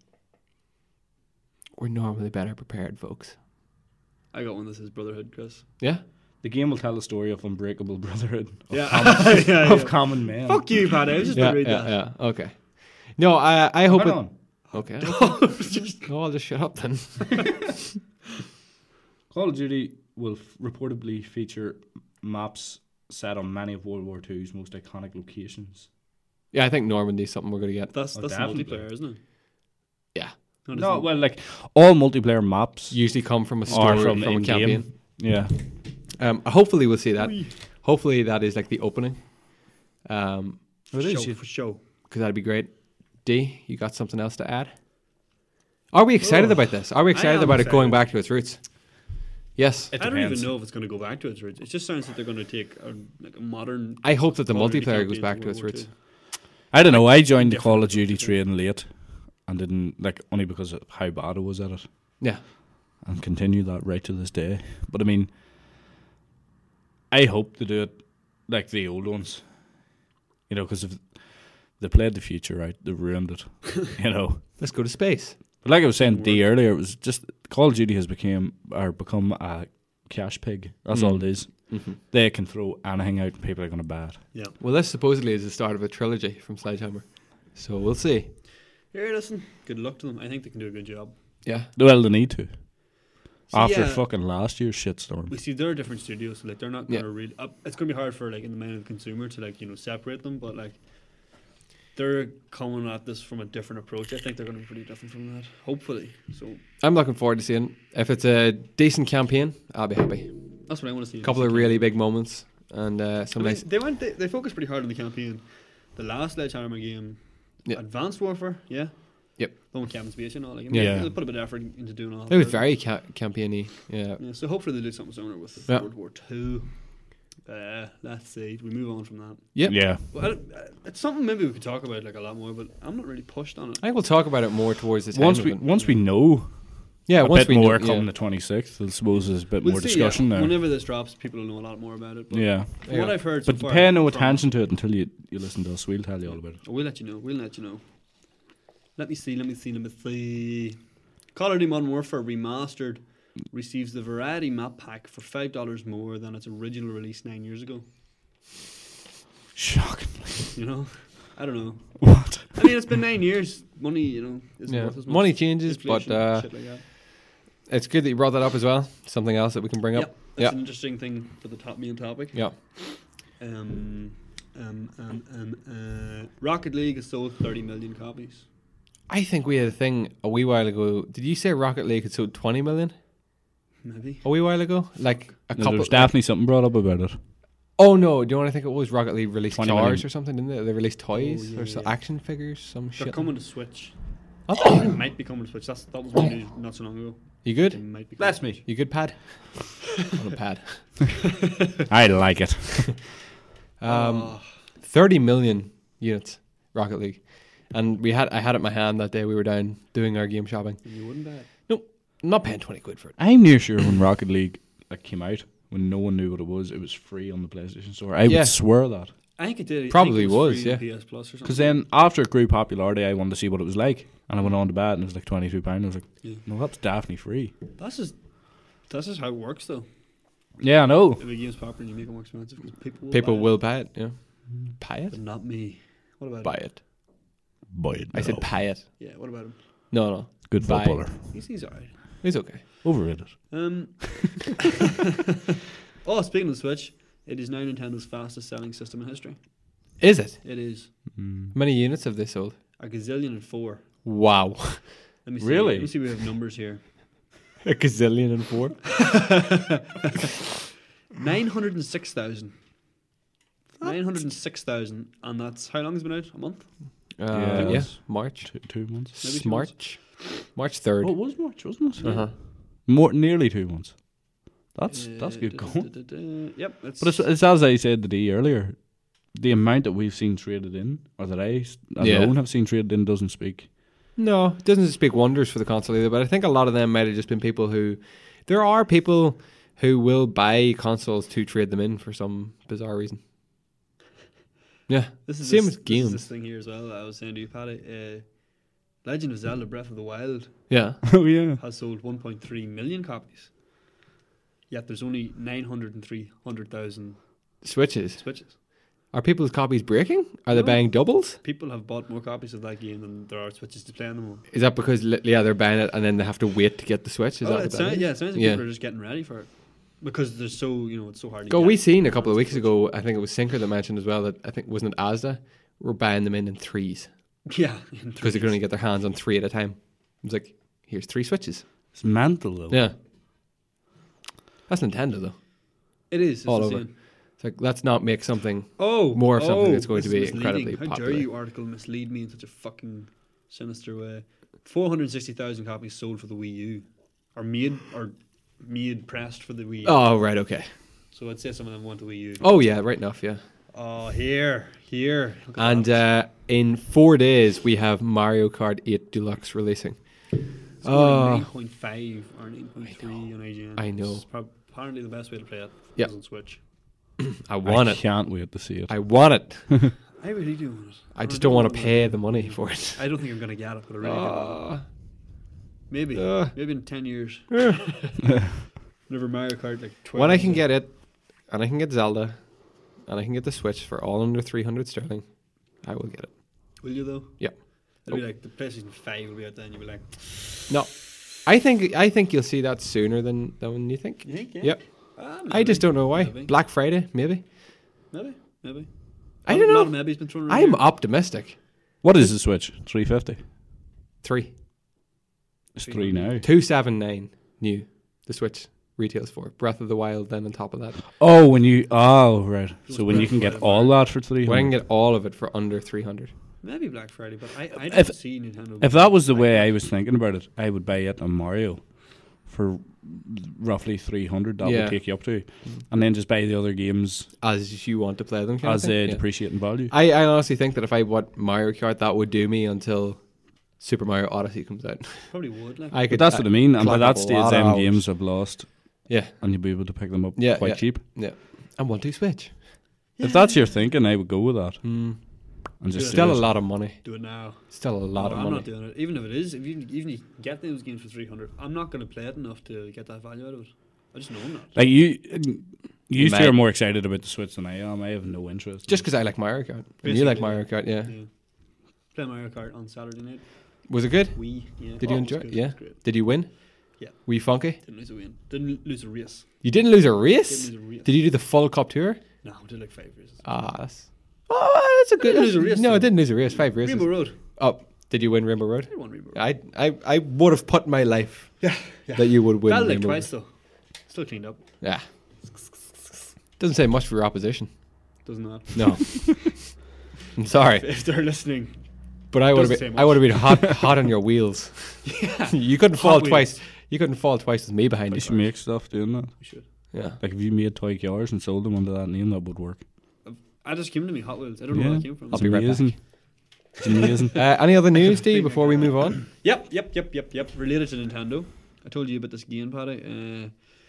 We're normally better prepared, folks. I got one that says Brotherhood, Chris. Yeah? The game will tell the story of unbreakable brotherhood of, Yeah. common, yeah, of yeah. common men. Fuck you, Paddy. I was just Yeah, going to read yeah, that. yeah. Okay. No, I I hope Hold it... on. Okay. Just- No, I'll just shut up then. Call of Duty will f- reportedly feature maps set on many of World War Two's most iconic locations. Yeah, I think Normandy's something we're going to get. that's Oh, that's the definitely. multiplayer, isn't it? Yeah. No, No, well, like all multiplayer maps. Usually come from a Or story, from from, a in-game. campaign. Yeah. Um, hopefully we'll see that. Hopefully that is like the opening. Um, for It is, show, you- for show. because that'd be great. D, you got something else to add? Are we excited Oh. about this? Are we excited am about it going excited. back to its roots? Yes. It I don't even depends. know if it's going to go back to its roots. It just sounds like they're going to take a, like a modern. I hope that the Call of Duty multiplayer goes campaign back to World its War roots. Two. I don't know. I joined the Different Call of approach, Duty I think. train late, and didn't like only because of how bad I was at it, Yeah. and continue that right to this day. But I mean, I hope to do it like the old ones, you know, because if they played the future right, they ruined it, you know. Let's go to space. But like I was saying to D earlier, it was just Call of Duty has become or become a cash pig. That's Mm. all it is. Mm-hmm. They can throw anything out, and people are going to buy it. Yeah. Well, this supposedly is the start of a trilogy from Sledgehammer. So we'll see. Here, listen. Good luck to them. I think they can do a good job. Yeah. Well, they need to. So, After yeah, fucking last year's shitstorm. we see they're different studios, so like they're not Yeah. gonna really. Uh, it's gonna be hard for like in the mind of the consumer to like you know separate them, but like they're coming at this from a different approach. I think they're gonna be pretty different from that. Hopefully, so I'm looking forward to seeing. If it's a decent campaign, I'll be happy. that's what I want to see. A couple of really big moments and uh, I some mean, nice. they went. They, they focused pretty hard on the campaign. The last Sledgehammer game, Yeah. Advanced Warfare, yeah. Yep. The one with Kevin Spacey and all. Like, I mean, Yeah. they put a bit of effort into doing all. It was that. very ca- campaign-y. Yeah. Yeah, so hopefully they do something similar with Yeah. World War Two. Uh, let's see. We move on from that. Yep. Yeah. Well, I- uh, it's something maybe we could talk about like a lot more, but I'm not really pushed on it. I think we'll talk about it more towards the time Once of we it. once we know yeah, a once bit we more know, coming yeah. the twenty-sixth, I suppose there's a bit We'll more see, discussion yeah. there. Whenever this drops, people will know a lot more about it. But Yeah. from what Yeah. I've heard, But so far pay no from- attention to it until you, you listen to us. We'll tell you all about it. We'll let you know. We'll let you know. Let me see. Let me see. Let me see. Call of Duty Modern Warfare Remastered receives the Variety Map Pack for five dollars more than its original release nine years ago. Shocking. You know, I don't know. What? I mean, it's been nine years. Money, you know, isn't Yeah. worth as much. Money changes, but Inflation, uh, shit like that. it's good that you brought that up as well. Something else that we can bring Yep, up. that's Yeah. an interesting thing for the top main topic. Yeah. Um, um, um, um, uh, Rocket League has sold thirty million copies. I think we had a thing a wee while ago. Did you say Rocket League had sold twenty million Maybe. a wee while ago? Like a No, couple. there's definitely something brought up about it. Oh no! Do you know what I think it was? Rocket League released twenty cars million. or something, didn't they? They released toys yeah, or so yeah. action figures, some They're shit. coming to Switch. Oh, They might be coming to Switch. That's, that was one news not so long ago. you They good? might be. Bless coming. me. You good, pad? On a pad. I like it. Um, Oh, thirty million units, Rocket League, and we had I had it in my hand that day. We were down doing our game shopping. and you wouldn't bet. I'm not paying twenty quid for it. I'm near sure when Rocket League like, came out, when no one knew what it was, it was free on the PlayStation Store. I Yeah. would swear that. I think it did. I think Probably it was, free yeah. on P S Plus or something. Because then after it grew popularity, I wanted to see what it was like. And I went on to buy it and it was like twenty-two pounds. I was like, Yeah. no, that's definitely free. That's just that's just how it works, though. Yeah, I know. If a game's popular, you make it more expensive because people will People buy will buy it. Yeah, buy it, it. but not me. What about Buy him? it. Buy it I said now. buy it. Yeah. What about him? No, no, Good buy. footballer. He's, he's alright. it's okay. Overrated. Um. oh, speaking of the Switch, it is now Nintendo's fastest selling system in history. Is it? It is Mm. How many units have they sold? a gazillion and four. Wow, Let me see. Really? Let me see. We have numbers here. a gazillion and four. Nine hundred and six thousand. Nine hundred and six thousand, and that's how long has it been out? A month? Uh, Yeah. yeah, March. Two, two months. Maybe two March. March third. Oh, it was March, wasn't it? Uh huh. More, nearly two months. That's that's Uh, good da- going. da- da- da- Yep. It's, But it's, it's as I said to Dee earlier, the amount that we've seen traded in, or that I s- Yeah. alone have seen traded in, doesn't speak. No, it doesn't speak wonders for the console either. But I think a lot of them might have just been people who. There are people who will buy consoles to trade them in for some bizarre reason. Yeah, this is same this, with this is games. this thing here as well. I was saying to you, Paddy. Uh, Legend of Zelda: Breath of the Wild Yeah. Oh yeah. has sold one point three million copies. Yet there's only nine hundred and three hundred thousand Switches. Switches. Are people's copies breaking? Are they No. buying doubles? People have bought more copies of that game than there are Switches to play on them on. Is that because li- yeah they're buying it and then they have to wait to get the Switch? Is Oh, that it what that sounds, is? yeah, it sounds like Yeah. people are just getting ready for it because they're so you know it's so hard to Go. get. We seen a couple of on weeks Switch. ago. I think it was Sinker that mentioned as well that I think wasn't it Asda were buying them in in threes Yeah, because they could only get their hands on three at a time. It was like here's three Switches. It's mental though. Yeah, that's Nintendo though. It is it's all insane. over. It's like let's not make something. Oh, More of something oh, that's going this to is be misleading. incredibly How popular. dare you article mislead me in such a fucking sinister way. Four hundred sixty thousand copies sold for the Wii U, or made or made pressed for the Wii U. Oh, right, okay. So I'd say some of them want the Wii U. Oh, yeah, right enough, yeah. Oh, here, here. Look at And that. uh, in four days, we have Mario Kart eight Deluxe releasing. It's oh. nine point five or nine point three on I G N. I know. It's prob- apparently the best way to play it Yeah. is on Switch. I want I it. can't wait to see it. I want it. I really do want it. I just do don't want to want pay the money for it. I don't think I'm going to get it, but I really do want it. Uh, Maybe. Uh. Maybe in ten years. Whenever Mario Kart, like twelve. when I can get it, and I can get Zelda, and I can get the Switch for all under three hundred sterling, I will get it. Will you, though? Yeah. It'll be like the PlayStation five will be out then. You'll be like, No. I think I think you'll see that sooner than, than you think. you think? Yeah. Yep. Ah, I just maybe. don't know why. Maybe. Black Friday, maybe. Maybe. Maybe. I A don't lot know. of maybe's been thrown around I'm here. optimistic. What is the Switch? three fifty. Three. It's three now. two seventy-nine new. The Switch retails for. Breath of the Wild then on top of that. Oh, when you oh right. It So was when you Black can get Friday, all that for three When I can hundred. get all of it for under three hundred. Maybe Black Friday, but I, I don't If- see Nintendo. If that was the like way that. I was thinking about it, I would buy it on Mario for roughly three hundred. That Yeah. would take you up to, and then just buy the other games As you want to play them. kind as of they thing. Yeah. depreciate in value. I, I honestly think that if I bought Mario Kart, that would do me until Super Mario Odyssey comes out. Probably would. Like, I But could. that's what I mean, and by clock that up a stage, lot of them hours. games have lost, Yeah, and you'll be able to pick them up Yeah, quite yeah. cheap. yeah. And one two Switch. If that's your thinking, I would go with that Mm. and just Still do a it. lot of money. do it now. Still a lot No, of I'm money. not doing it. Even if it is, if you even you get those games for three hundred, I'm not going to play it enough to get that value out of it. I just know I'm not. Like you, you two might. are more excited about the Switch than I am. I have no interest. Just because I like Mario Kart. And you like Basically, Mario Kart, yeah. Yeah. Play Mario Kart on Saturday night. Was it good? We yeah. Did Oh, you it was enjoy good, it? it Yeah. was great. Did you win? Yeah. Were you funky? Didn't lose a win. Didn't lose a race. You didn't lose a Didn't race? lose a race. Did you do the full cup tour? No, I did like five races. Ah, that's. Oh, that's a good. didn't lose a race, No, though. I didn't lose a race. Five races. Rainbow Road. Oh, did you win Rainbow Road? I won Rainbow Road. I, I, I would have put my life Yeah, yeah. that you would win. Fell like Rainbow twice Road. though. Still cleaned up. Yeah. Doesn't say much for your opposition. Does not. No. I'm sorry, If they're listening, but I would have Doesn't been. say I would have much. been hot, hot on your wheels. yeah, You couldn't Hot fall wheels. twice. You couldn't fall twice with me behind You you. should make stuff doing that. we should. Yeah. Like if you made toy cars and sold them under that name, that would work. I just came to me Hot Wheels. I don't know Yeah. where it came from. I'll be right back. amazing. It's amazing. Uh, any other news, Steve, before we move on? Yep, yep, yep, yep, yep. Related to Nintendo. I told you about this game, Paddy. Uh,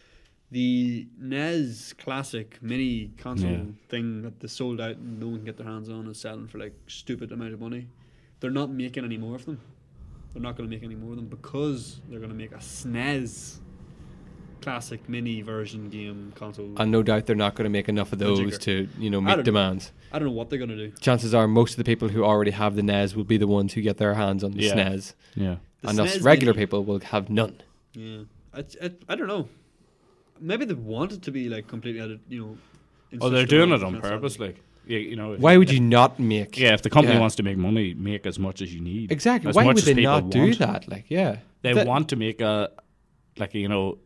the N E S Classic mini console Yeah. thing that they sold out and no one can get their hands on is selling for like stupid amount of money. They're not making any more of them. They're not going to make any more of them because they're going to make a S N E S Classic mini version game console. And no doubt they're not going to make enough of those Majigger. to, you know, I meet don't know. demands. I don't know what they're going to do. Chances are most of the people who already have the N E S will be the ones who get their hands on the Yeah. S N E S. Yeah. The And S N E us S regular mini- people will have none. Yeah, I, I, I don't know. Maybe they want it to be like completely out of, you know. in Oh, such they're a doing way it that on it's not purpose. selling. Like, yeah, you know. if- Why would if- you not make... Yeah, if the company Yeah. wants to make money, make as much as you need. Exactly. As Why much would as they people not do want. that? Like, yeah. They That- want to make a, like, you know,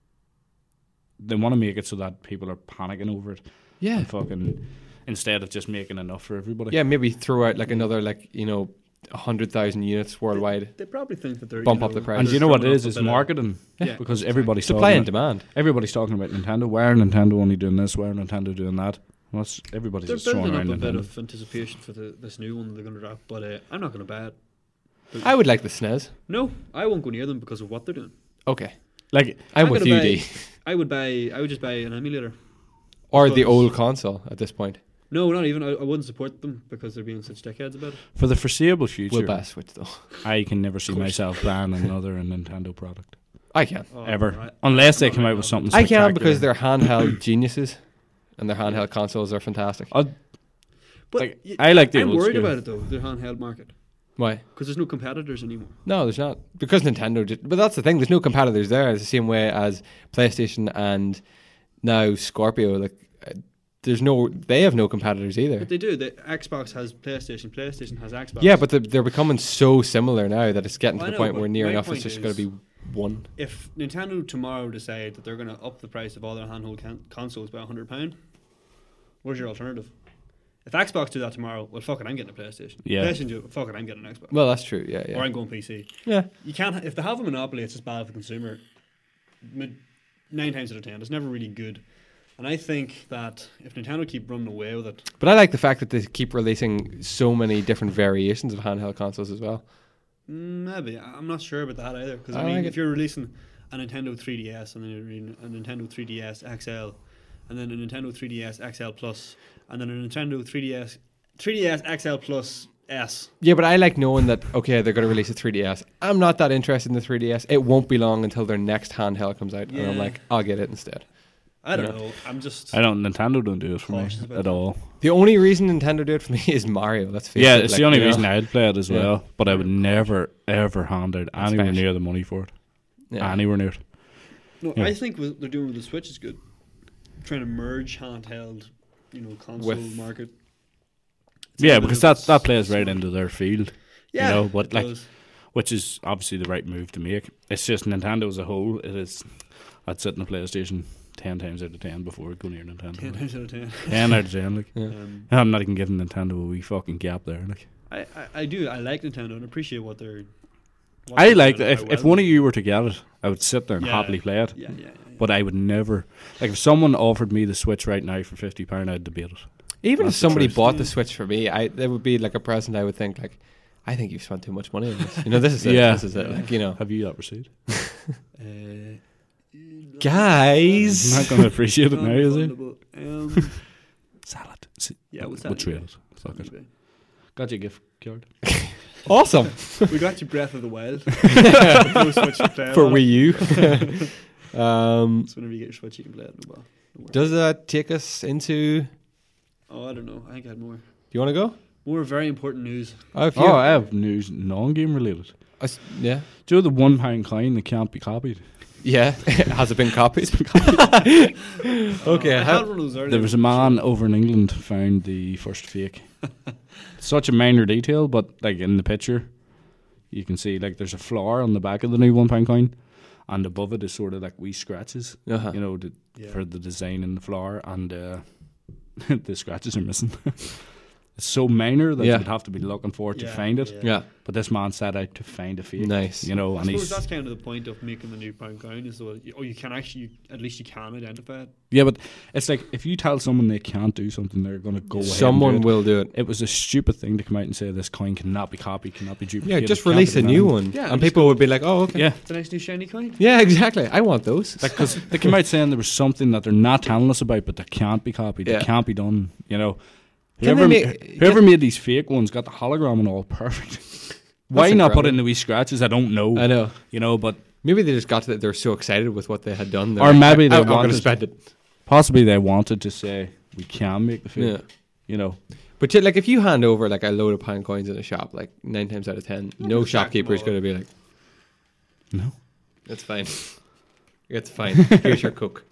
they want to make it so that people are panicking over it. Yeah. And fucking, instead of just making enough for everybody. Yeah, maybe throw out like another, like, you know, one hundred thousand units worldwide. They probably think that they're Bump you up the know, price. And they're do you know what it throwing is? up a It's bit of- marketing. Yeah. Because everybody's Supply talking and about, demand. everybody's talking about Nintendo. Why are Nintendo only doing this? Why are Nintendo doing that? Well, that's, everybody's They're just throwing building up around a bit Nintendo. of anticipation for the, this new one that they're going to drop, but uh, I'm not going to buy it. I would like the S N E S. No, I won't go near them because of what they're doing. Okay. Like, I'm, I'm with gonna you, buy- D. I would buy. I would just buy an emulator. Or the because- old console at this point. No, not even. I, I wouldn't support them because they're being such dickheads about it. for the foreseeable future, We'll buy a Switch, though. I can never see myself buying another Nintendo product. I can. Oh, Ever. right. Unless they I'm not come right out with now. something I spectacular. can because they're handheld geniuses. And their handheld consoles are fantastic. Uh, But like, y- I like the I'm old worried school. about it though. The handheld market Why? because there's no competitors anymore. No, there's not. Because Nintendo did. But that's the thing. There's no competitors there. It's the same way as PlayStation and now Scorpio. Like, uh, there's no. They have no competitors either. But they do. The Xbox has PlayStation. PlayStation has Xbox. Yeah, but they're, they're becoming so similar now that it's getting to I the know, point but where near my enough it's point just going is- to be one. if Nintendo tomorrow decide that they're going to up the price of all their handheld can- consoles by a hundred pound, where's your alternative? If Xbox do that tomorrow, well, fuck it, I'm getting a PlayStation. Yeah. PlayStation do it, fuck it, I'm getting an Xbox. Well, that's true. Yeah, Or yeah. I'm going P C. Yeah. You can't, if they have a monopoly, it's just bad for the consumer. Mi- Nine times out of ten, it's never really good. And I think that if Nintendo keep running away with it, But I like the fact that they keep releasing so many different variations of handheld consoles as well. mm, maybe. I'm not sure about that either. Because, I I mean, like if it. you're releasing a Nintendo three D S and then you're reading a Nintendo three D S X L and then a Nintendo three D S X L Plus and then a Nintendo three D S three D S X L Plus S. Yeah, but I like knowing that, okay, they're going to release a three D S. I'm not that interested in the three D S. It won't be long until their next handheld comes out. And I'm Yeah. like, I'll get it instead. I don't Yeah. know. I'm just. I don't. Nintendo don't do it for me Cautious about at that. all. The only reason Nintendo do it for me is Mario. Let's face Yeah, it. it's like, the only you know. reason I'd play it as Yeah. well. But I would never ever hand out That's anywhere special. near the money for it. Yeah. Anywhere near it. No, Yeah. I think what they're doing with the Switch is good. Trying to merge handheld, you know, console With- market. It's a Yeah, bit because of that that s- plays right smart. into their field, Yeah, know, but it like- does. which is obviously the right move to make. It's just Nintendo as a whole. It is. I'd sit in a PlayStation ten times out of ten before going near Nintendo. ten times out of ten. ten out of ten. Like Yeah. Um, I'm not even giving Nintendo a wee fucking gap there. Like I, I, I do. I like Nintendo and appreciate what they're. what I they're like doing that. and If how if well one of they- you were to get it, I would sit there and Yeah. happily play it. Yeah, yeah, yeah. yeah. But I would never. Like if someone offered me the Switch right now for fifty pound, I'd debate it. Even That's if the somebody truth. bought the Switch for me, I that would be like a present. I would think like, I think you've spent too much money on this. You know, this is it. Yeah. This is it. Like, you know, Have you that receipt? Uh, guys. I'm not going to appreciate it now, is he? non-refundable. Um, Salad. S- yeah, what's that? We'll trade it. Fuck it. eBay. Got your gift card. Awesome We got you Breath of the Wild. No Switch to play for on it. Wii U. um, So whenever you get your Switch, you can play it. No bother. No worries. does that take us into? Do Oh, I don't know. I think I had more. you want to go? More very important news. Oh, if you- Oh, I have news non-game related. I s- yeah, Do you know the one pound coin that can't be copied? yeah. Has it been copied? okay. I how- had one of those earlier. There was a man over in England found the first fake. Such a minor detail, but like in the picture, you can see like there's a flower on the back of the new one pound coin, and above it is sort of like wee scratches. uh-huh. You know, the, Yeah. for the design in the flower, and uh, the scratches are missing. It's so minor that Yeah. you would have to be looking for it to Yeah, find it. yeah. yeah, But this man set out to find a fake. nice. You know, I and suppose he's that's kind of the point of making the new pound coin is so you, oh you can actually at least you can identify it. yeah. But it's like if you tell someone they can't do something, they're going to go. ahead and Someone do it. will do it. It was a stupid thing to come out and say this coin cannot be copied, cannot be Yeah, duplicated. just can't release be a new done. one, Yeah, and just people would be like, "Oh, okay." Yeah, It's a nice new shiny coin. Yeah, exactly. I want those. because they came out saying there was something that they're not telling us about, but that can't be copied. Yeah. It can't be done. You know, Can whoever, they ma- make- whoever made these fake ones got the hologram and all perfect. Why not put incredible. in the wee scratches? I don't know. I know. You know, but Maybe they just got to that. They're so excited with what they had done. they're Or like, maybe they I, I'm going wanted- to spend it. possibly they wanted to say we can make the fake. Yeah. You know, But yeah, like if you hand over like a load of pound coins in a shop, like nine times out of ten, Yeah, no just stack shopkeeper is them all going to be like, no. "It's fine, it's fine. Here's your cook."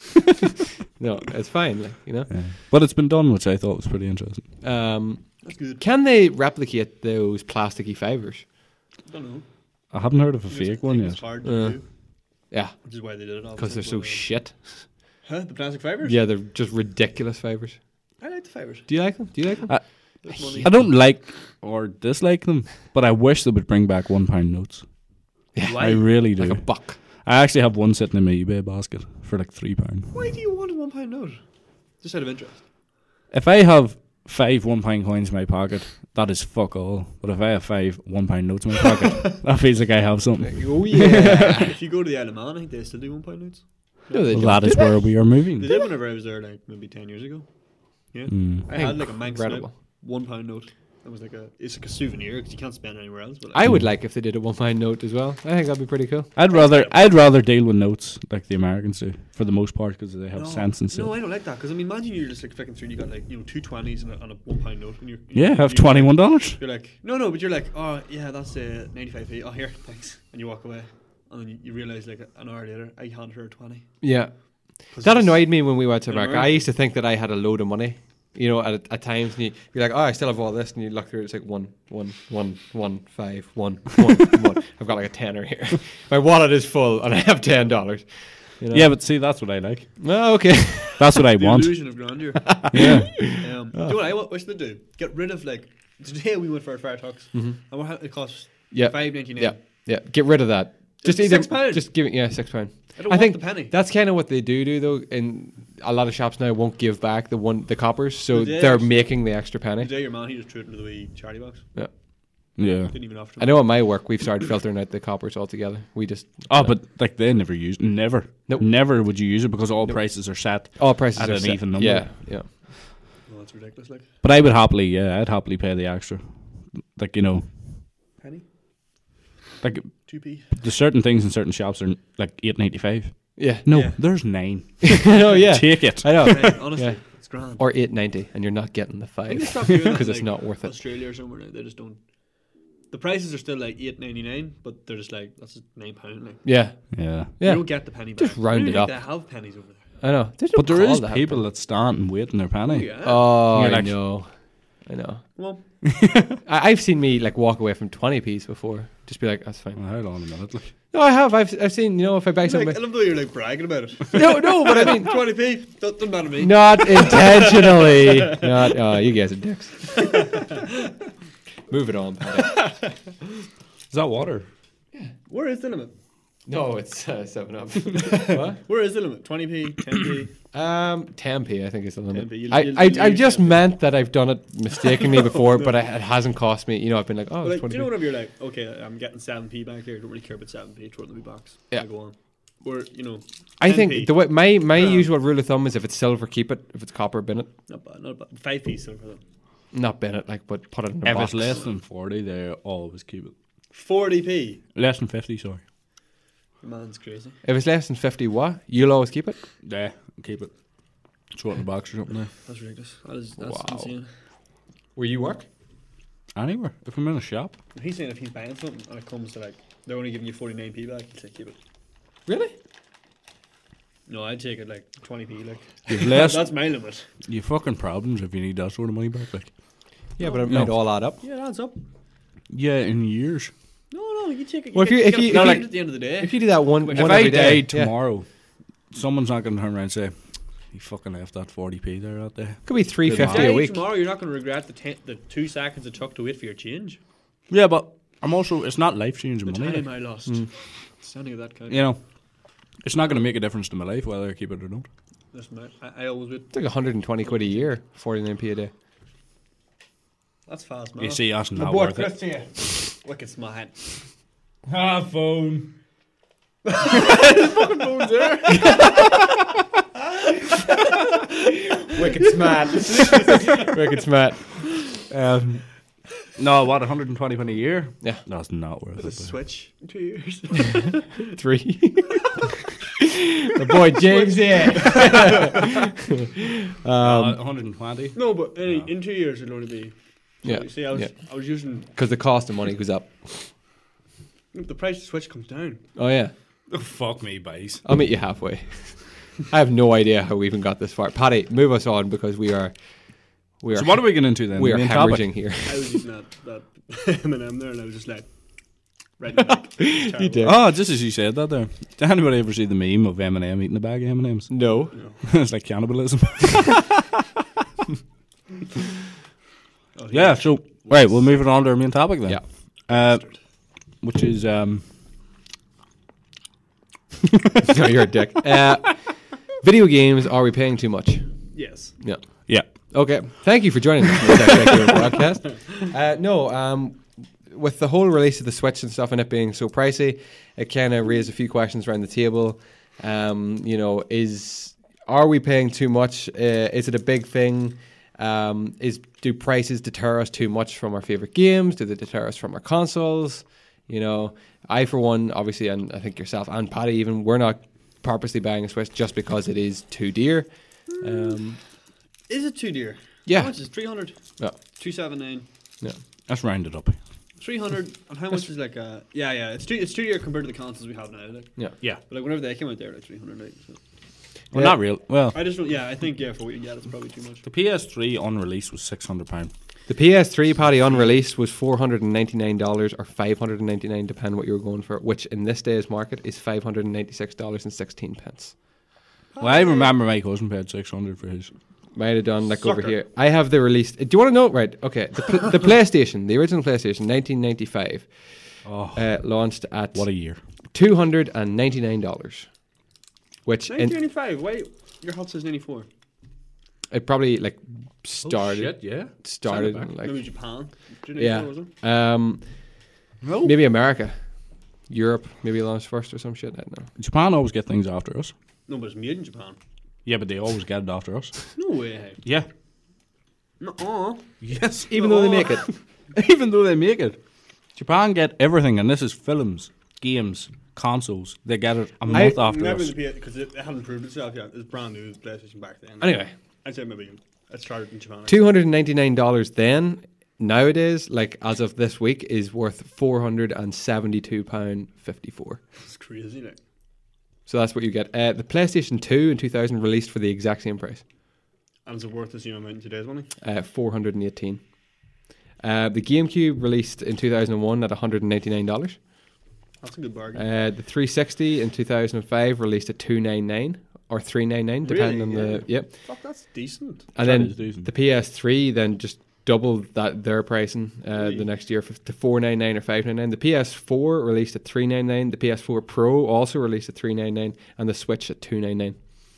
No, it's fine. Like you know, Yeah. But it's been done, which I thought was pretty interesting. um, That's good. can they replicate those plasticky fibers? Don't know. I haven't heard of a I just fake one think yet. It's hard to Uh, do, Yeah, which is why they did it. because they're so obviously, shit. but, uh, Huh? The plastic fibers? Yeah, they're just ridiculous fibers. I like the fibers. Do you like them? Do you like them? I- There's money. I don't like or dislike them, but I wish they would bring back one pound notes. Yeah. Why? I really do. Like a buck. I actually have one sitting in my eBay basket for like three pound. Why do you want a one pound note? Just out of interest. If I have five one pound coins in my pocket, that is fuck all. But if I have five one pound notes in my pocket, that feels like I have something. Oh yeah. If you go to the Isle of Man, I think they still do one pound notes. No, they Well, don't. that is where we are They moving. did whenever I was there, like maybe ten years ago. Yeah, Mm. I had like a Manx Snip Incredible. one pound note. It was like a it's like a souvenir because you can't spend it anywhere else. But I like, would like if they did a one pound note as well. I think that'd be pretty cool. I'd rather I'd rather deal with notes like the Americans do for the most part because they have no, sense and stuff. No, I don't like that because I mean, imagine you're just like flicking through and you got like you know two twenties and a, and a one pound note. And you're, Yeah, I have you're- twenty one dollars. You're like no, no, but you're like oh yeah, that's uh, ninety five p. Oh here, thanks, and you walk away, and then you, you realize like an hour later, I handed her a twenty. Yeah. 'Cause That it's- annoyed me when we went to in America. I America. used to think that I had a load of money, you know, at, at times, and you'd be like, "Oh, I still have all this," and you look through it, it's like one, one, one, one, five, one, one, one. I've got like a tenner here. My wallet is full, and I have ten dollars. You know? Yeah, but see, that's what I like. Oh, okay. That's what I The want. illusion of grandeur. Yeah. Um, do you know what I what, what should they do? Get rid of like today we went for a Fire Talks. Mhm. And what it costs Yeah. five ninety nine. Yeah. Yeah. Get rid of that. Just It's either six pound. just give it. Yeah, six pound. I don't I want think the penny. That's kind of what they do do though. In a lot of shops now, won't give back the one the coppers, so They they're actually- making the extra penny. Today your man he just threw it into the wee charity box. Yeah. Didn't even offer. I know at my work we've started filtering out the coppers altogether. We just Oh, but like they never use never. Nope. Never would you use it because all Nope. prices are set. all prices at are an set. even number. Yeah, yeah. Oh, that's ridiculous. Like But I would happily, yeah, I'd happily pay the extra. Like, you know, penny, like two p. the certain things in certain shops are like eight ninety five. Yeah. No, Yeah. there's nine. no, yeah. Take it. I know. Honestly, Yeah. it's grand. Or eight ninety, and you're not getting the I think they five stopped doing that, because it's like, not worth it. Australia or somewhere now. They just don't. The prices are still like eight ninety nine, but they're just like that's just nine pound. Like Yeah, Yeah. yeah. you don't get the penny back. Just round I don't it even up. think They have pennies over there. I know. There's no But there call is to have people them. that stand and wait in their penny. Yeah. Oh, You're I like- know. I know. Come on. I, I've seen me like walk away from twenty p's before. Just be like, that's fine. Well, hold on a minute. Like. No, I have. I've I've seen. You know, if I buy Like, something. I love the way you're like bragging about it. no, no, but I mean, twenty p. Doesn't matter to me. not intentionally. Not. Oh, you guys are dicks. Move it on, Paddy. Is that water? Where is the limit? No, it's uh, seven up. What? Where is the limit? twenty p, ten p. Um, ten p I think is the limit. ten p, you'll- I, you'll- I, you'll I use just ten p. meant that I've done it mistakenly before, but I, it hasn't cost me. You know, I've been like, oh, But it's like, do twenty you know p. whenever you're like, okay, I'm getting seven p back here. I don't really care about seven p. Throw it in the wee box. Yeah. I go on. Or you know, I ten p. think the way my my Yeah. usual rule of thumb is if it's silver, keep it. If it's copper, bin it. not bad, not bad. Five p silver though. Not bin it, like, but put it in a If box. it's less than forty, they always keep it. Forty p. Less than fifty, sorry. Your man's crazy. If it's less than fifty, what? You'll always keep it. Yeah, keep it. Throw it in the box or something there. That's ridiculous. That is that's Wow. insane. Where you work? Anywhere. If I'm in a shop. He's saying if he's buying something and it comes to like they're only giving you forty nine p back, he'll say keep it. Really? No, I'd take it like twenty p. Like You've less. that's my limit. You fucking problems if you need that sort of money back. Like. Yeah, but it No. might all add up. Yeah, it adds up. Yeah, in years. No, no, you take it. Well, if get- you- if get you- a if payment you- at the end of the day. If you do that one, If one if I every day, died yeah. tomorrow, someone's not going to turn around and say, "You fucking left that forty p there out there." could be three fifty Die a week. tomorrow, you're not going to regret the ten, the two seconds it took to wait for your change. Yeah, but I'm also. It's not life changing The money. time like, I lost. Mm. Standing of that kind. you know, it's not going to make a difference to my life whether I keep it or not. Listen, I, I always would. It's like one hundred twenty quid a year, forty-nine p a day. That's fast, man. You see, that's not worth it. here. Wicked smart. Ah, phone. Wicked smart. Wicked smart. Um, No, what? one hundred twenty quid a year? Yeah. That's not worth With a it. switch in two years. three. The boy James here. Uh, one hundred twenty. no, but in, No. in two years it'll only be. So Yeah, you see, I was yeah. I was using Because the cost of money goes up. the price of switch comes down. Oh yeah, Oh, fuck me, boys. I'll meet you halfway. I have no idea how we even got this far. Paddy, move us on because we are we are So what are we getting into then? we The are main topic? hemorrhaging here. I was using that that M and M there, and I was just like, right in the back. It's terrible. did. Oh, just as you said that there. Did anybody ever see the meme of Eminem eating a bag of M and M's? No. It's like cannibalism. Oh, Yeah, so right, we'll move it on to our main topic then. Yeah. Uh, which is um No, you're a dick. Uh, video games, are we paying too much? Yes. Yeah. yeah. Okay. Thank you for joining us for this regular broadcast. Uh, no, um, with the whole release of the Switch and stuff and it being so pricey, it kind of raised a few questions around the table. Um, you know, is are we paying too much? Uh, is it a big thing? Um, is do prices deter us too much from our favorite games? Do they deter us from our consoles? You know, I for one, obviously, and I think yourself and Paddy even, we're not purposely buying a Switch just because it is too dear. Um, Is it too dear? Yeah. How much is three hundred? Yeah. Two seven nine. yeah. Let's round it up. Three hundred. And how much is like uh yeah yeah it's too it's too dear compared to the consoles we have now. Like, Yeah. but like whenever they came out, they were like three hundred. Like, so. Well, Yeah. not real. Well, I just don't. Yeah, I think yeah for what you get, it's probably too much. the P S three on release was six hundred pounds. The P S three, Paddy, unreleased was four hundred ninety-nine dollars or five hundred ninety-nine dollars, depending what you were going for, which in this day's market is five hundred ninety-six dollars and sixteen pence. Well, I remember my cousin paid six hundred for his. Might have done like over Sucker. here. I have the release. Do you want to know? Right. Okay. The, pl- the PlayStation, the original PlayStation, nineteen ninety-five, Oh, uh, launched at what a year! two hundred ninety-nine dollars, which nineteen in, ninety-five. Wait, your house says ninety-four. it probably like started Oh, shit, yeah. started Send it back. like Maybe Japan. Do you yeah. know was it? Um, No, maybe America, Europe, maybe launched first or some shit. I don't know. Japan always get things after us. No, but it's made in Japan. Yeah, but they always get it after us. No way. Yeah. No. Yes. Even though they make it. Even though they make it, Japan get everything, and this is films, games, consoles. They get it a month after never us. because it, it hadn't proved itself yet. It was brand new PlayStation back then. Anyway, I'd say maybe it started in Japan. two hundred ninety-nine dollars then. Nowadays, like as of this week, is worth four hundred seventy-two pounds fifty-four. It's crazy, like. So that's what you get. Uh, the PlayStation two in two thousand released for the exact same price, And is it worth the same amount in today's money? uh, four hundred eighteen. Uh, the GameCube released in two thousand one at one hundred ninety-nine dollars. That's a good bargain. Uh, the three sixty in two thousand five released at two ninety-nine or three ninety-nine, depending Really? on the Yeah. yep. Fuck, that's decent. And That then is decent. the P S three then just doubled that their pricing uh, Really? the next year f- to four ninety-nine or five ninety-nine. The P S four released at three ninety-nine. The P S four Pro also released at three ninety-nine, and the Switch at two ninety-nine.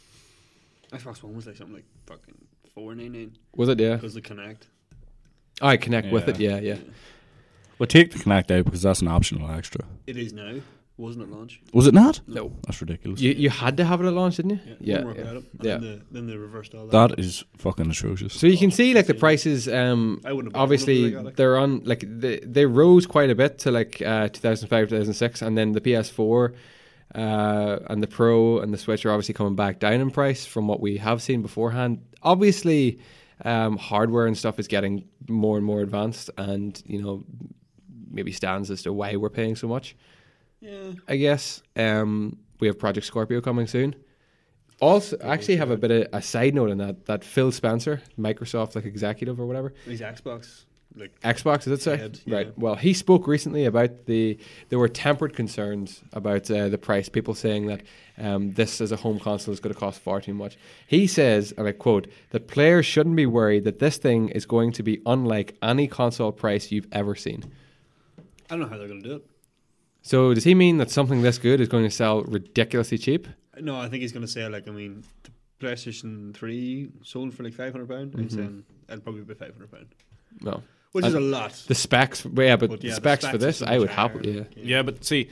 Xbox One was like something like fucking four ninety-nine Was it? Yeah. because the Connect. I connect with Yeah. it. Yeah, yeah. Well, take the Connect out because that's an optional extra. It is now. Wasn't at launch. Was it not? No. That's ridiculous. You you had to have it at launch, didn't you? Yeah. Yeah. One yeah. more credit, and Yeah. Then, the, then they reversed all that. That is fucking atrocious. So you can see like the prices. Um, I wouldn't have bought obviously one if they got it. they're on like they they rose quite a bit to like uh, two thousand five, two thousand six, and then the P S four uh, and the Pro and the Switch are obviously coming back down in price from what we have seen beforehand. Obviously, um, hardware and stuff is getting more and more advanced, and you know maybe stands as to why we're paying so much. Yeah. I guess um, we have Project Scorpio coming soon. Also, I actually have a bit of a side note on that. That Phil Spencer, Microsoft like executive or whatever, These Xbox. Like, Xbox, does it say? Head, yeah. Right. Well, he spoke recently about the. There were tempered concerns about uh, the price. People saying that um, this as a home console is going to cost far too much. He says, and I quote, that players shouldn't be worried that this thing is going to be unlike any console price you've ever seen. I don't know how they're going to do it. So does he mean that something this good is going to sell ridiculously cheap? No, I think he's going to say, like, I mean, the PlayStation three sold for like five hundred pounds. Mhm. I'm saying it'll probably be five hundred pounds. No. Which And is a lot. The specs, yeah, but, But the yeah, the specs, for specs this, are so I would much higher, happily, yeah. like, Yeah, but see,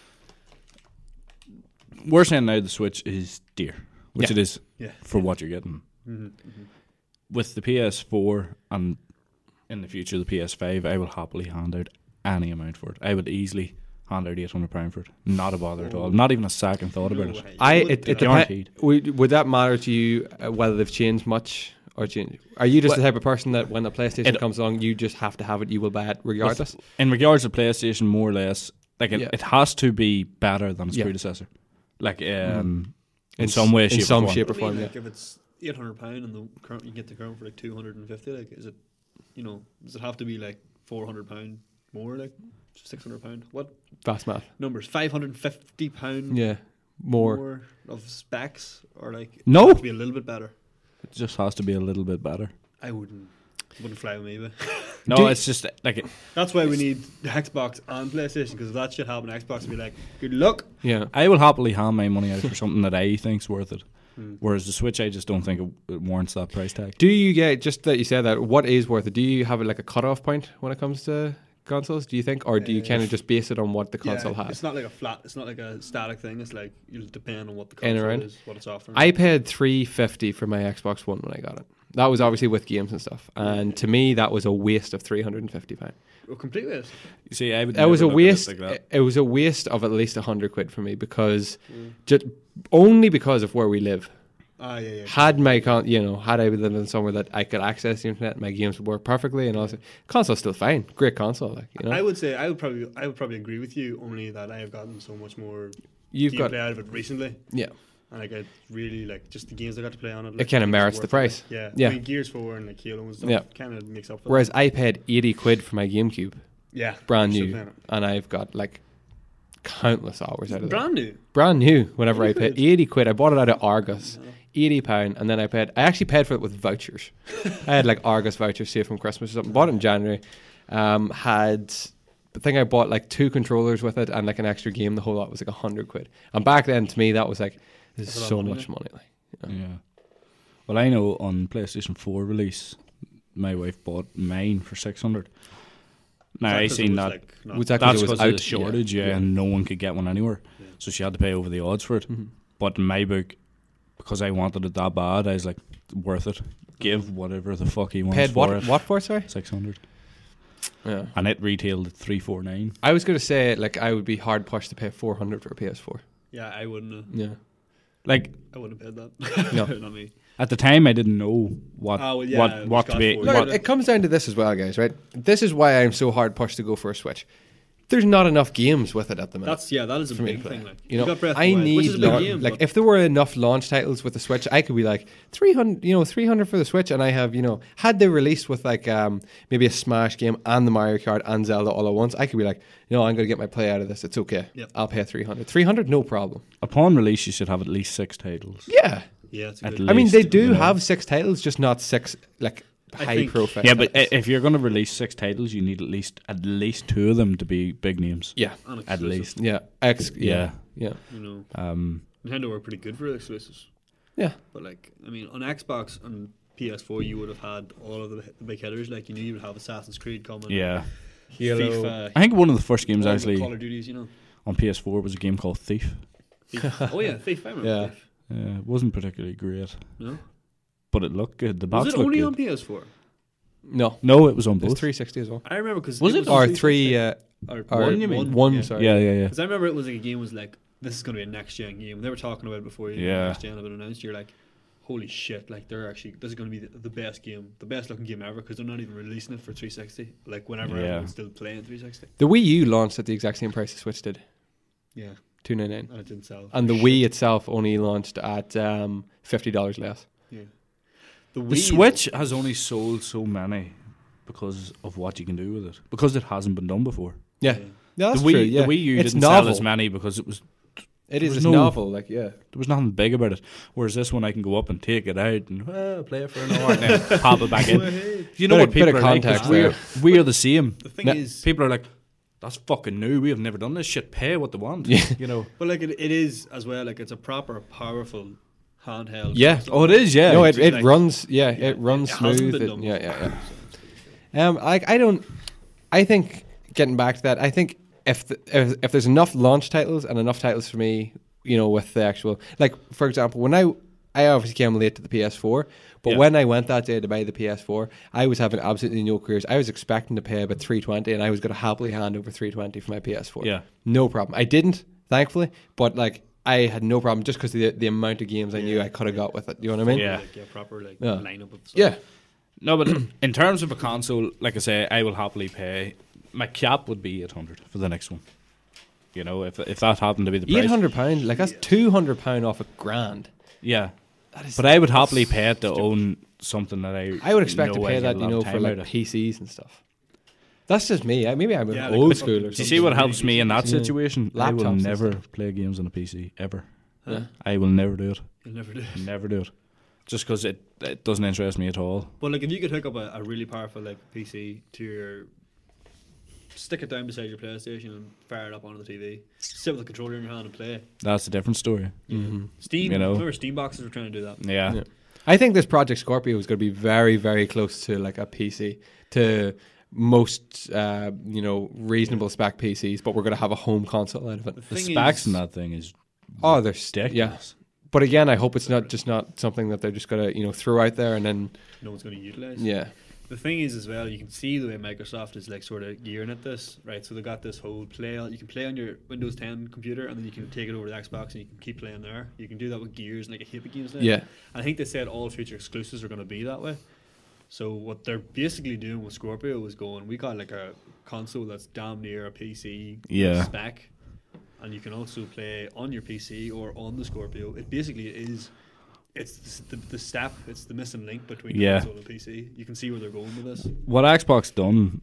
we're saying now the Switch is dear, which Yeah. it is Yeah. for what you're getting. Mm-hmm, mm-hmm. With the P S four and in the future the P S five, I will happily hand out any amount for it. I would easily hand out eight hundred pounds for it. Not a bother at all. Not even a second thought about it. I You would it, do it that. depe- Guaranteed. would, would that matter to you uh, whether they've changed much or change? Are you just Well, the type of person that when a PlayStation it- comes along, you just have to have it, you will buy it regardless? In regards to PlayStation, more or less, like it, Yeah. it has to be better than its Yeah. predecessor. Like um, in, In some s- way, in shape, some or form. shape But I mean, form, like, if it's eight hundred pound and the current you get the current for like two hundred and fifty, like, is it, you know, does it have to be like four hundred pound more, like six hundred pound? What Fast math. numbers? Five hundred and fifty pound Yeah. More. more of specs, or like No. it has to be a little bit better. It just has to be a little bit better. I wouldn't wouldn't fly with me, but No, Do- it's just like it, that's why we need the Xbox and PlayStation, because if that shit happened, Xbox would be like, good luck. Yeah. I will happily hand my money out for something that I think's worth it. Hmm. Whereas the Switch, I just don't think it, it warrants that price tag. Do you get, just that you said that, what is worth it? Do you have like a cutoff point when it comes to consoles, do you think? Or do you Uh, kind of just base it on what the console yeah, has? It's not like a flat. It's not like a static thing. It's like you'll depend on what the In and console around. is, what it's offering. I paid three fifty for my Xbox One when I got it. That was obviously with games and stuff. And to me, that was a waste of three hundred fifty pounds. Well, complete waste. You see, I would. It was a never look at it waste. like that. It, it was a waste of at least a hundred quid for me because Mm. just only because of where we live. Ah, yeah, yeah. Had my con, you know, had I lived in somewhere that I could access the internet, my games would work perfectly, and also console's still fine, great console, like you know. I would say I would probably I would probably agree with you. Only that I have gotten so much more You've gameplay got out of it recently. yeah, And like, it really like just the games I got to play on it. Like, It kinda was merits the worth it. price. Yeah, Yeah. I mean, Gears Four and like Halo and stuff. Yeah. kind of makes up for. Whereas that. I paid eighty quid for my GameCube, yeah, brand still new, playing it. and I've got like countless hours out of it. brand new. Brand new. Whenever I eighty paid quid? eighty quid, I bought it out of Argos. eighty pound, and then I paid. I actually paid for it with vouchers. I had like Argos vouchers saved from Christmas or something. Bought it in January. Um, had I think I bought like two controllers with it and like an extra game. The whole lot was like a hundred quid. And back then, to me, that was like this is That's a lot so of money, much money. Like, you know. Yeah. Well, I know on PlayStation Four release, my wife bought mine for six hundred. Now I Is that 'cause it seen was, that. like, not- Was that That's because it was because of out? the shortage, yeah, yeah. and no one could get one anywhere. Yeah. So she had to pay over the odds for it. Mhm. But in my book, because I wanted it that bad, I was like, worth it. Give whatever the fuck he wants Paid for what? it. What for? Sorry. Six hundred, Yeah. and it retailed at three four nine. I was gonna say like I would be hard pushed to pay four hundred for a P S four. Yeah, I wouldn't. Have, Yeah. Like I wouldn't have paid that. No. not me. at the time, I didn't know what Oh, well, yeah, what it was what to got be. for Look, What- it comes down to this as well, guys. Right? This is why I'm so hard pushed to go for a Switch. There's not enough games with it at the minute. That's yeah, that is a for me to big play. thing. Like You know, got Breath of the I Wild, need which is a big lau- game, like but- if there were enough launch titles with the Switch, I could be like three hundred, you know, three hundred for the Switch, and I have, you know, had they released with like um maybe a Smash game and the Mario Kart and Zelda all at once, I could be like, you know, I'm gonna get my play out of this. It's okay. Yep. I'll pay three hundred. Three hundred, no problem. Upon release, you should have at least six titles. Yeah, yeah, it's a At good. least. I mean they you do know. have six titles, just not six like I high think- profile. Yeah, but i- titles. if you're going to release six titles, you need at least at least two of them to be big names. yeah, and At exclusive, least, yeah, X, yeah, yeah, you know, um, Nintendo were pretty good for exclusives. yeah. But like, I mean, on Xbox and P S four, you would have had all of the, the big hitters. Like, you knew you would have Assassin's Creed coming. yeah. FIFA. I think one of the first games all the actually Call of Duties, you know. on P S four was a game called Thief. Thief. Oh yeah, Thief. I remember Yeah. Thief. Uh, it wasn't particularly great, No, but it looked good. The was box it looked only good. on P S four? No, No, it was on there's both. three sixty as well. I remember because Was it? Or three, uh, or, or One, you mean? One, yeah. sorry. Yeah, yeah, yeah. Because I remember it was like a game was like, this is going to be a next gen game. They were talking about it before you Yeah. next gen had been announced. You're like, holy shit! Like they're actually this is going to be the, the best game, the best looking game ever because they're not even releasing it for three sixty. Like whenever Yeah. everyone's still playing three sixty. The Wii U launched at the exact same price as Switch did, Yeah, two ninety nine, and it didn't sell. and the Shit. Wii itself only launched at um, fifty dollars less. Yeah. The, The Wii, Switch has only sold so many because of what you can do with it. Because it hasn't been done before. Yeah, Yeah. no, that's the Wii, true. Yeah, the Wii U it's didn't novel. sell as many because it was It is was it's no- novel. Like yeah, there was nothing big about it. Whereas this one, I can go up and take it out and well, play it for an hour and then pop it back in. You know Bit what of- people bit are of like? 'Cause context We're, there. we're the same. The thing Yeah. is, People are like, that's fucking new. We have never done this shit. Pay what they want. Yeah. You know. but like it, it is as well. Like it's a proper, powerful handheld. Yeah. console. Oh, it is. Yeah. no, it, it like- runs. Yeah, Yeah, it runs it hasn't smooth. been It- done yeah, before, yeah, so. yeah. Um, like I don't. I think getting back to that, I think if the, if, if there's enough launch titles and enough titles for me, you know, with the actual like, for example, when I I obviously came late to the P S four, but Yeah. when I went that day to buy the P S four, I was having absolutely no queries. I was expecting to pay about three twenty, and I was going to happily hand over three twenty for my P S four. Yeah. No problem. I didn't, thankfully, but like I had no problem just because the the amount of games I knew Yeah. I could have got with it. You know what I mean? Yeah. Like, yeah, proper like Yeah. lineup of stuff. Yeah. No, but in terms of a console, like I say, I will happily pay. My cap would be eight hundred for the next one. You know, if if that happened to be the price. Eight hundred pound, like that's two hundred pound off a grand. Yeah. That is. But I would happily pay it to own something that I. I would expect to know I pay get that, a you lot know, of for time like out of. P Cs and stuff. That's just me. I, maybe I'm Yeah, an like old the school or fucking- Do you something. see what Something helps me in that Yeah. situation? I will Laptops and never stuff. play games on a P C ever. Yeah. I will never do it. You'll never do. it. Never do it. Just because it, it doesn't interest me at all. But like, if you could hook up a, a really powerful like P C to your, stick it down beside your PlayStation and fire it up onto the T V, sit with the controller in your hand and play. That's a different story. Mhm. Steam, You know. remember Steam boxes were trying to do that. Yeah. Yeah. I think this Project Scorpio is going to be very, very close to like a P C, to most, uh, you know, reasonable spec P Cs, but we're going to have a home console out of it. The The thing specs is, in that thing is Oh, they're stick. Yeah. ridiculous. But again, I hope it's not just not something that they're just going to, you know, throw out there and then, no one's going to utilize. yeah. The thing is, as well, you can see the way Microsoft is like sort of gearing at this, right? So they got this whole play. You can play on your Windows ten computer, and then you can take it over to the Xbox, and you can keep playing there. You can do that with Gears and like a heap of games now. Yeah. I think they said all future exclusives are going to be that way. So what they're basically doing with Scorpio is going, we got like a console that's damn near a P C Yeah. spec, and you can also play on your P C or on the Scorpio. It basically is. It's the, the step. It's the missing link between Yeah. console and P C. You can see where they're going with this. What Xbox done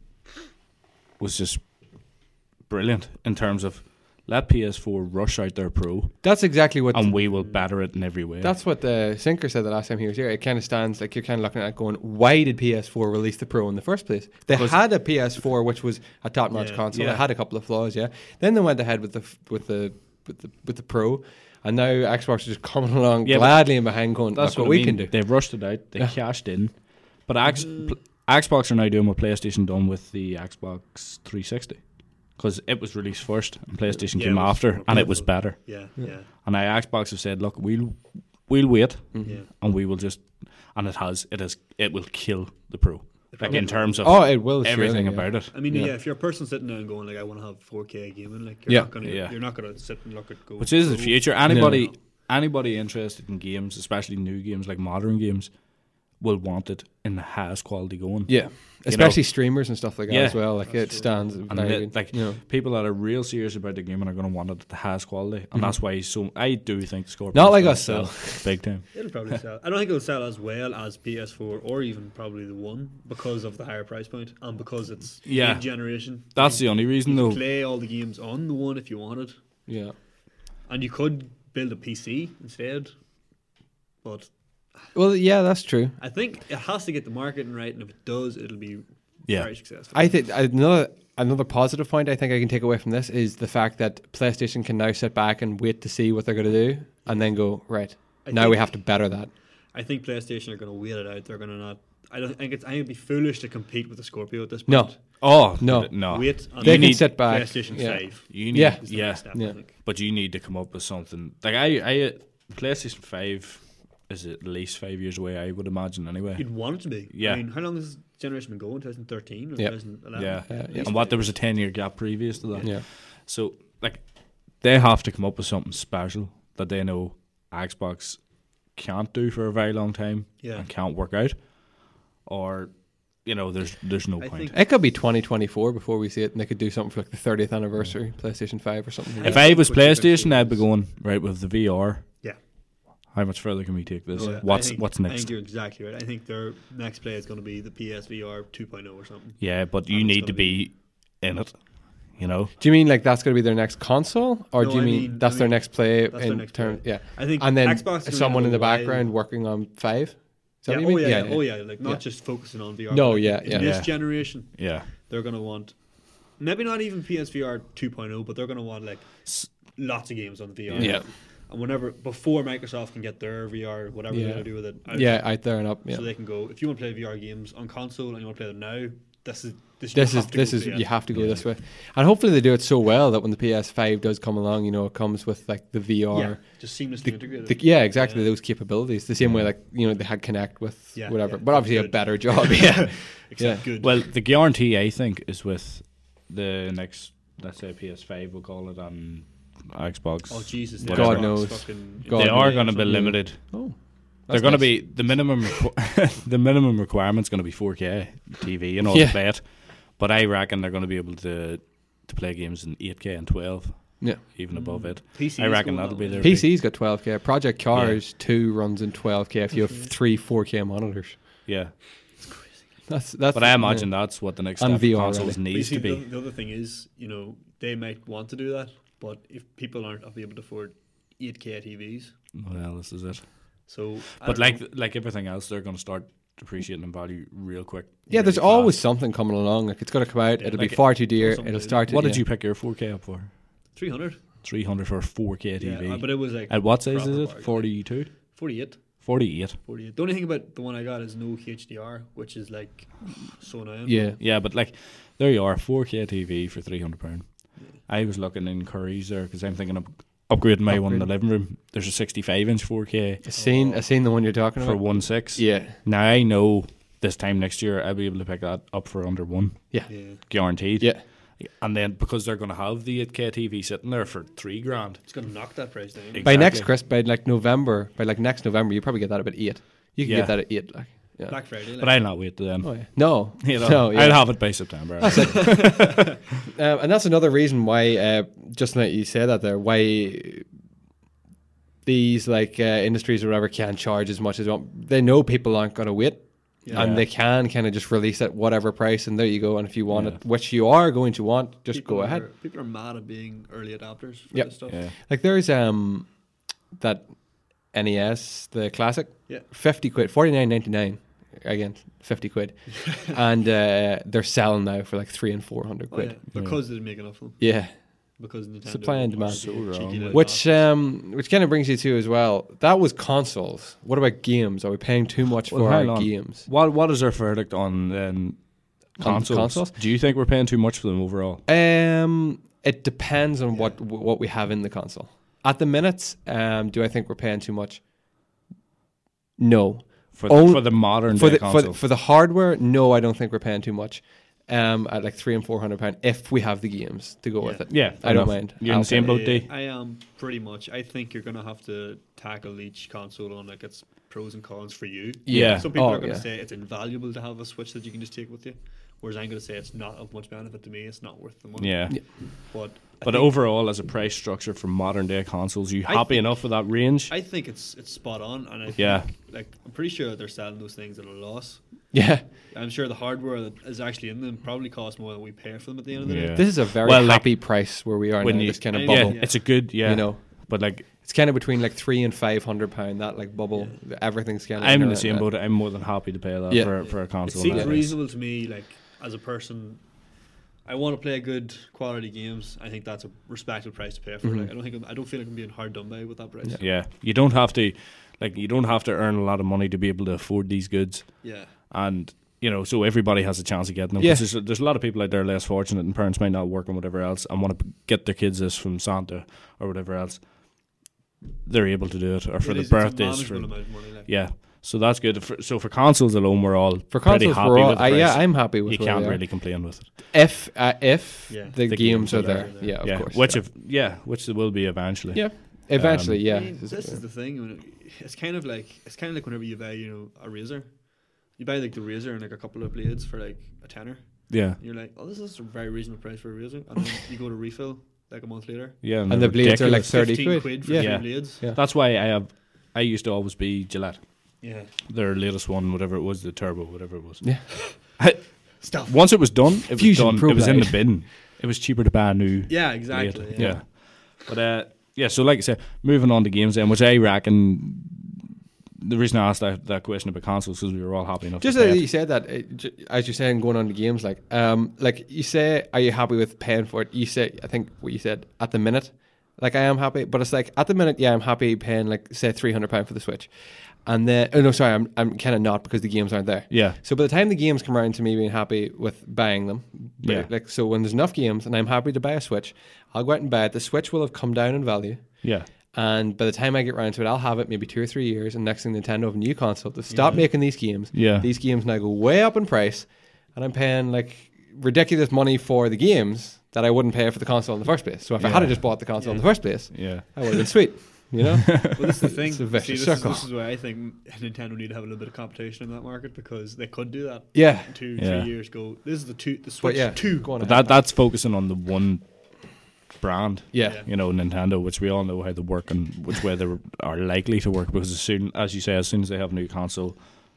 was just brilliant in terms of let P S four rush out their Pro, That's exactly what. and we will better it in every way. That's what the Sinker said the last time he was here. It kind of stands like you're kind of looking at it going, why did P S four release the Pro in the first place? They Because- had a P S four which was a top-notch Yeah, console. yeah. It had a couple of flaws, yeah. Then they went ahead with the f- with the with the with the Pro, and now Xbox is just coming along Yeah, but gladly in behind, going, That's "Look what, I we mean. can do." They've rushed it out. They Yeah. cashed in, but X, pl- Xbox are now doing what PlayStation done with the Xbox three sixty, because it was released first and PlayStation Yeah, came it was after, more and it was powerful. better. Yeah, yeah, And now Xbox have said, "Look, we'll we'll wait, Mhm. yeah. and we will just," and it has it has it will kill the Pro, like probably in will. terms of Oh, it will. everything surely, yeah. about it. I mean, Yeah. yeah. If you're a person sitting there and going like, "I want to have four K gaming," like you're Yeah. not gonna, Yeah. you're not gonna sit and look at go. Which is the Pro. future. Anybody No. anybody interested in games, especially new games like modern games, will want it in the highest quality going. Yeah, especially streamers and stuff like that Yeah. as well. Like That's it true. stands And very it- good, like you know. people that are real serious about the game and are going to want it at the highest quality, and Mhm. that's why. So I do think the Scorpio Not like us, though. big time. It'll probably sell. I don't think it'll sell as well as P S four or even probably the one because of the higher price point and because it's Yeah. mid generation. That's the only reason, You though. can play all the games on the one if you wanted, Yeah. and you could build a P C instead. But Well, yeah, that's true. I think it has to get the marketing right, and if it does, it'll be Yeah. very successful. I think another another positive point I think I can take away from this is the fact that PlayStation can now sit back and wait to see what they're going to do, and then go right. I now think- we have to better that. I think PlayStation are going to wait it out. They're going to not. I don't think it's. I think it'd be foolish to compete with the Scorpio at this point. No. Oh No. no. Wait. You They can need sit back. PlayStation Yeah. Five. You need, Yeah. is the yeah, next step, I Yeah. think. but you need to come up with something. Like I, I, PlayStation Five is at least five years away. I would imagine anyway. You'd want it to be. Yeah. I mean, how long has this generation been going? twenty thirteen or Yep. twenty eleven? Yeah. Uh, At yeah. least And what five there was a years. ten year gap previous to that. Yeah. So like they have to come up with something special that they know Xbox can't do for a very long time Yeah. and can't work out, or you know, there's there's no I point. think- It could be twenty twenty-four before we see it, and they could do something for like the thirtieth anniversary PlayStation Five or something. If Yeah. I was Which eventually PlayStation, I'd be is- going right with the V R. Yeah. How much further can we take this? Yeah. What's I think- what's I next? think you're exactly right. I think their next play is going to be the P S V R two point oh or something. Yeah, but you And it's need gonna to be in it. You know. Do you mean like that's going to be their next console, or No, do you I mean, mean- that's I their mean, next play that's their in next terms? play. Yeah, I think and then Xbox is gonna someone in have the a while- background working on Five. Is that Yeah, what oh you mean? yeah, oh yeah, like not Yeah. just focusing on V R. No, but yeah, in yeah. this Yeah. generation, Yeah. they're going to want maybe not even P S V R two point oh, but they're going to want like S- lots of games on V R. Yeah. And whenever before Microsoft can get their V R, whatever Yeah. they're going to do with it, out, Yeah, out there and up. Yeah. so they can go. If you want to play V R games on console and you want to play them now, this is this. This you is have to this go is to, yeah. you have to go Yeah. this way, and hopefully they do it so well that when the P S Five does come along, you know, it comes with like the V R. yeah, just seamlessly The, integrated. the, yeah, exactly. Yeah. Those capabilities, the same way like you know they had Connect with Yeah, whatever, yeah. but obviously a Good. better job. Yeah, Except yeah. good. Well, the guarantee I think is with the next, let's say P S five, we'll call it, on Xbox. oh Jesus, God Xbox knows. fucking- God they are knows. going to be Something. limited. Oh, They're that's going to nice. be the minimum. Requ- the minimum requirement's going to be four K T V and all Yeah. to play it. But I reckon they're going to be able to to play games in eight K and twelve, Yeah. even above it. P C I is reckon going that'll that be way. their- P C's got twelve K. Project Cars two runs in twelve K if you have three four K monitors. Yeah, That's that's. but I imagine that's what the next And step V of R consoles But you needs see, to the, be. the other thing is, you know, they might want to do that, but if people aren't able to afford eight K T Vs, Well, this is it. so I But don't like know. like everything else, they're going to start depreciating in value real quick. Yeah, there's really always fast. something coming along. Like it's going to come out. Yeah, it'll like be far too dear. something It'll to- start. To, What did yeah. you pick your four K up for? three hundred. three hundred for a four K T V. Yeah, uh, but it was like At what size proper is it? bargain. forty-two? forty-eight. forty-eight. forty-eight. The only thing about the one I got is no H D R, which is like so annoying. Yeah. Yeah, but like, there you are, four K T V for three hundred pounds. I was looking in Curry's there because I'm thinking of upgrading my one in the Upgrading. living room. There's a sixty-five inch four K I seen. I seen the one you're talking for about. one six. Yeah. Now I know this time next year I'll be able to pick that up for under one, Yeah. guaranteed. Yeah. And then because they're going to have the eight K T V sitting there for three grand. It's going to knock that price down. Exactly. By next Chris, by like November, by like next November, you probably get that about eight. You can Yeah. get that at eight. Like Yeah. Black Friday. Like. But I'll not wait to then. Oh, yeah. No, You know, no, yeah. I'll have it by September. That's it. um, and that's another reason why, uh, just like you say that there, why these like uh, industries or whatever can't charge as much as they want. They know people aren't going to wait, Yeah. and Yeah. they can kind of just release at whatever price, and there you go. And if you want Yeah. it, which you are going to want, just people go are, ahead. People are mad at being early adopters for Yep. this stuff. Yeah. Like there's um that N E S, the classic, Yeah. fifty quid, forty nine ninety nine. Again, fifty quid, and uh, they're selling now for like three and four hundred Oh, quid. yeah. Because they didn't make enough of them. Yeah. Because Nintendo Supply and demand. so wrong. Which um, which kind of brings you to as well. That was consoles. What about games? Are we paying too much Well, for hang our on. games? What What is our verdict on then On consoles? consoles? Do you think we're paying too much for them overall? Um, it depends on Yeah. what what we have in the console. At the minute, um, do I think we're paying too much? No. For, Only- for the modern For day the, for, console? the, for the hardware, no, I don't think we're paying too much. Um, at like three and four hundred pound if we have the games to go Yeah. with it. yeah, I don't enough. mind. You're in I'll the same pay. boat, D? I am pretty much. I think you're going to have to tackle each console on like its pros and cons for you. Yeah. Some people Oh, are going to yeah. say it's invaluable to have a Switch that you can just take with you, whereas I'm going to say it's not of much benefit to me. It's not worth the money. Yeah. Yeah. But I But think- overall, as a price structure for modern day consoles, you I happy think- enough with that range? I think it's it's spot on, and I think, Yeah. like I'm pretty sure they're selling those things at a loss. Yeah. I'm sure the hardware that is actually in them probably costs more than we pay for them at the end of the Yeah. day. This is a very Well, like, happy price where we are when now. you- This kind of I- bubble. yeah, it's a good, yeah. You know, But like, it's kind of between like three and five hundred pound. That like bubble, everything's kind of. I'm in the same boat. I'm more than happy to pay that Yeah. for, for a It console. seems nowadays. reasonable to me. Like as a person, I want to play good quality games. I think that's a respectable price to pay for. Mhm. Like I don't think I'm, I don't feel like I'm being hard done by with that price. Yeah, you don't have to, like, you don't have to earn a lot of money to be able to afford these goods, Yeah. and you know, so everybody has a chance of getting them. Yeah. 'Cause There's, there's a lot of people out there less fortunate, and parents might not work and whatever else, and want to get their kids this from Santa or whatever else. They're able to do it, or for It the is- it's a birthdays. For, manageable amount of money, like. yeah, so that's good. For, so for consoles alone, we're all For pretty consoles, happy we're all, with the I, yeah, price. I'm happy with You where can't they are. really complain with it. If uh, if Yeah. the, The games games are are there, there. yeah, of yeah, course. which yeah. if yeah, which there will be eventually. Yeah. Eventually, Um, yeah. I mean, this is the thing. I mean, it's kind of like it's kind of like whenever you buy, you know, a razor. You buy like the razor and like a couple of blades for like a tenner. yeah, And you're like, oh, this is a very reasonable price for a razor. And then you go to refill like a month later. yeah, And they're the blades are like ridiculous. thirty fifteen quid. for Yeah. three Yeah. blades. Yeah. That's why I have. I used to always be Gillette. Yeah. Their latest one, whatever it was, the turbo, whatever it was. Yeah. Stuff. Once it was done, it was Fusion done. Pro It was in the Blade. bin. It was cheaper to buy a new. Yeah, blade. exactly. Yeah. But uh, yeah. So like I said, moving on to games then, which I reckon. The reason I asked that, that question about consoles because we were all happy enough. Just to as pay you it. said that, uh, j- as you're saying, going on to games, like, um, like you say, are you happy with paying for it? You say, I think what you said at the minute, like I am happy, but it's like at the minute, yeah, I'm happy paying like say three hundred pound for the Switch, and then oh no, sorry, I'm I'm kind of not because the games aren't there. Yeah. So by the time the games come around to me being happy with buying them, but Yeah. like so when there's enough games and I'm happy to buy a Switch, I'll go out and buy it. The Switch will have come down in value. Yeah. And by the time I get around to it, I'll have it maybe two or three years. And next thing, Nintendo have a new console to stop Yeah. making these games. Yeah. These games now go way up in price, and I'm paying like ridiculous money for the games that I wouldn't pay for the console in the first place. So if I had Yeah. just bought the console in Yeah. the first place, Yeah. that would have been sweet. You know? Well, this is the thing. It's a See, vicious this, is, circle. this is why I think Nintendo need to have a little bit of competition in that market because they could do that. Yeah. In two, Yeah. three years go. This is the two. The But Switch yeah, two. go on But ahead. that that's focusing on the one brand. Yeah. Yeah. You know, Nintendo, which we all know how they work and which way they are likely to work. Because as soon as you say, as soon as they have a new console,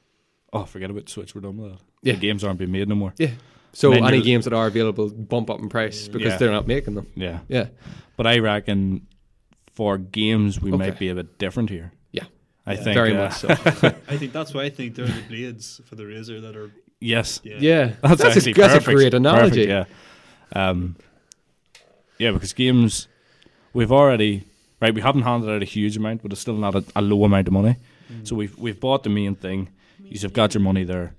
oh, forget about the Switch. We're done with that. Yeah. The games aren't being made no more. Yeah. So And then any you're- games that are available bump up in price because Yeah. they're not making them. Yeah. Yeah. But I reckon for games we Okay. might be a bit different here. Yeah. I Yeah. think Very uh, much so. I think that's why I think they're the blades for the razor that are. Yes. Yeah. Yeah. That's, That's, actually a, that's a perfect. great analogy. Perfect, yeah. Um, yeah, because games we've already right. We haven't handed out a huge amount, but it's still not a, a low amount of money. Mm. So we've we've bought the main thing. You've got your money there.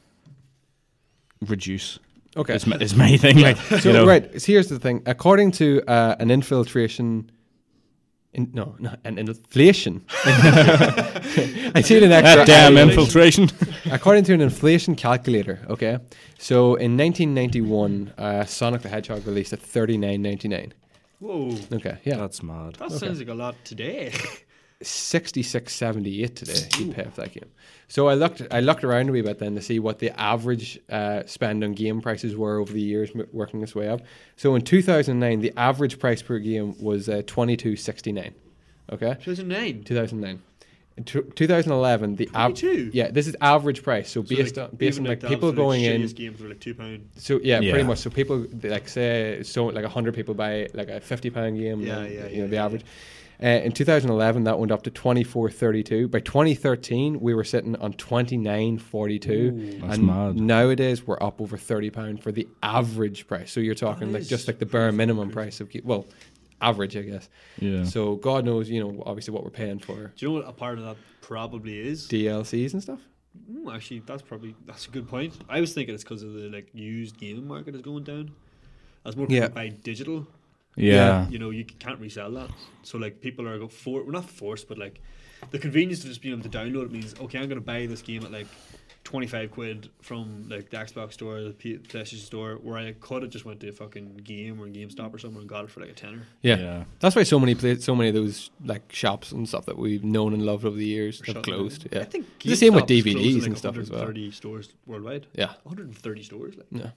Reduce. Okay. It's my, it's my thing. Like So you know, right, so here's the thing. According to uh, an infiltration, in, no, not an inflation. I see an extra. that damn I- infiltration. According to an inflation calculator, okay. So in nineteen ninety-one, uh, Sonic the Hedgehog released at thirty-nine ninety-nine. Whoa. Okay, yeah. That's mad. That Okay. sounds like a lot today. sixty-six seventy-eight today. He'd pay for that game. So I looked, I looked around a wee bit then to see what the average uh, spend on game prices were over the years, m- working this way up. So in two thousand nine, the average price per game was uh, twenty-two sixty-nine. Okay, two thousand nine. two thousand nine. In t- twenty eleven, the average. twenty-two? Yeah, this is average price. So, So, based like, on based on even, like the people absolute going in. shittiest games were like two pound. So yeah, Yeah. pretty much. So people they, like say so like a hundred people buy like a fifty pound game. Yeah, and, yeah, You yeah, know the yeah, average. Uh, in two thousand eleven, that went up to twenty four thirty two. By twenty thirteen, we were sitting on twenty nine forty two, That's and mad. nowadays we're up over thirty pound for the average price. So you're talking That like is just like the bare minimum crazy. price of ge- well, average I guess. Yeah. So God knows, you know, obviously what we're paying for Do you know what a part of that probably is? D L Cs and stuff. Mm, actually, that's probably that's a good point. I was thinking it's because of the like used gaming market is going down. As more people Yeah. buy digital, yeah. you know, you can't resell that. So like people are go for well, not forced, but like the convenience of just being able to download it means okay, I'm going to buy this game at like twenty-five quid from like the Xbox store, the P- PlayStation store, where I could have just went to a fucking Game or GameStop or somewhere and got it for like a tenner. Yeah. Yeah. That's why so many pla- so many of those like shops and stuff that we've known and loved over the years Or have something. closed. Yeah. I think It's the same with GameStop is D V Ds closing, like, and stuff as well. one hundred thirty stores worldwide. Yeah. one hundred thirty stores. Like. Yeah.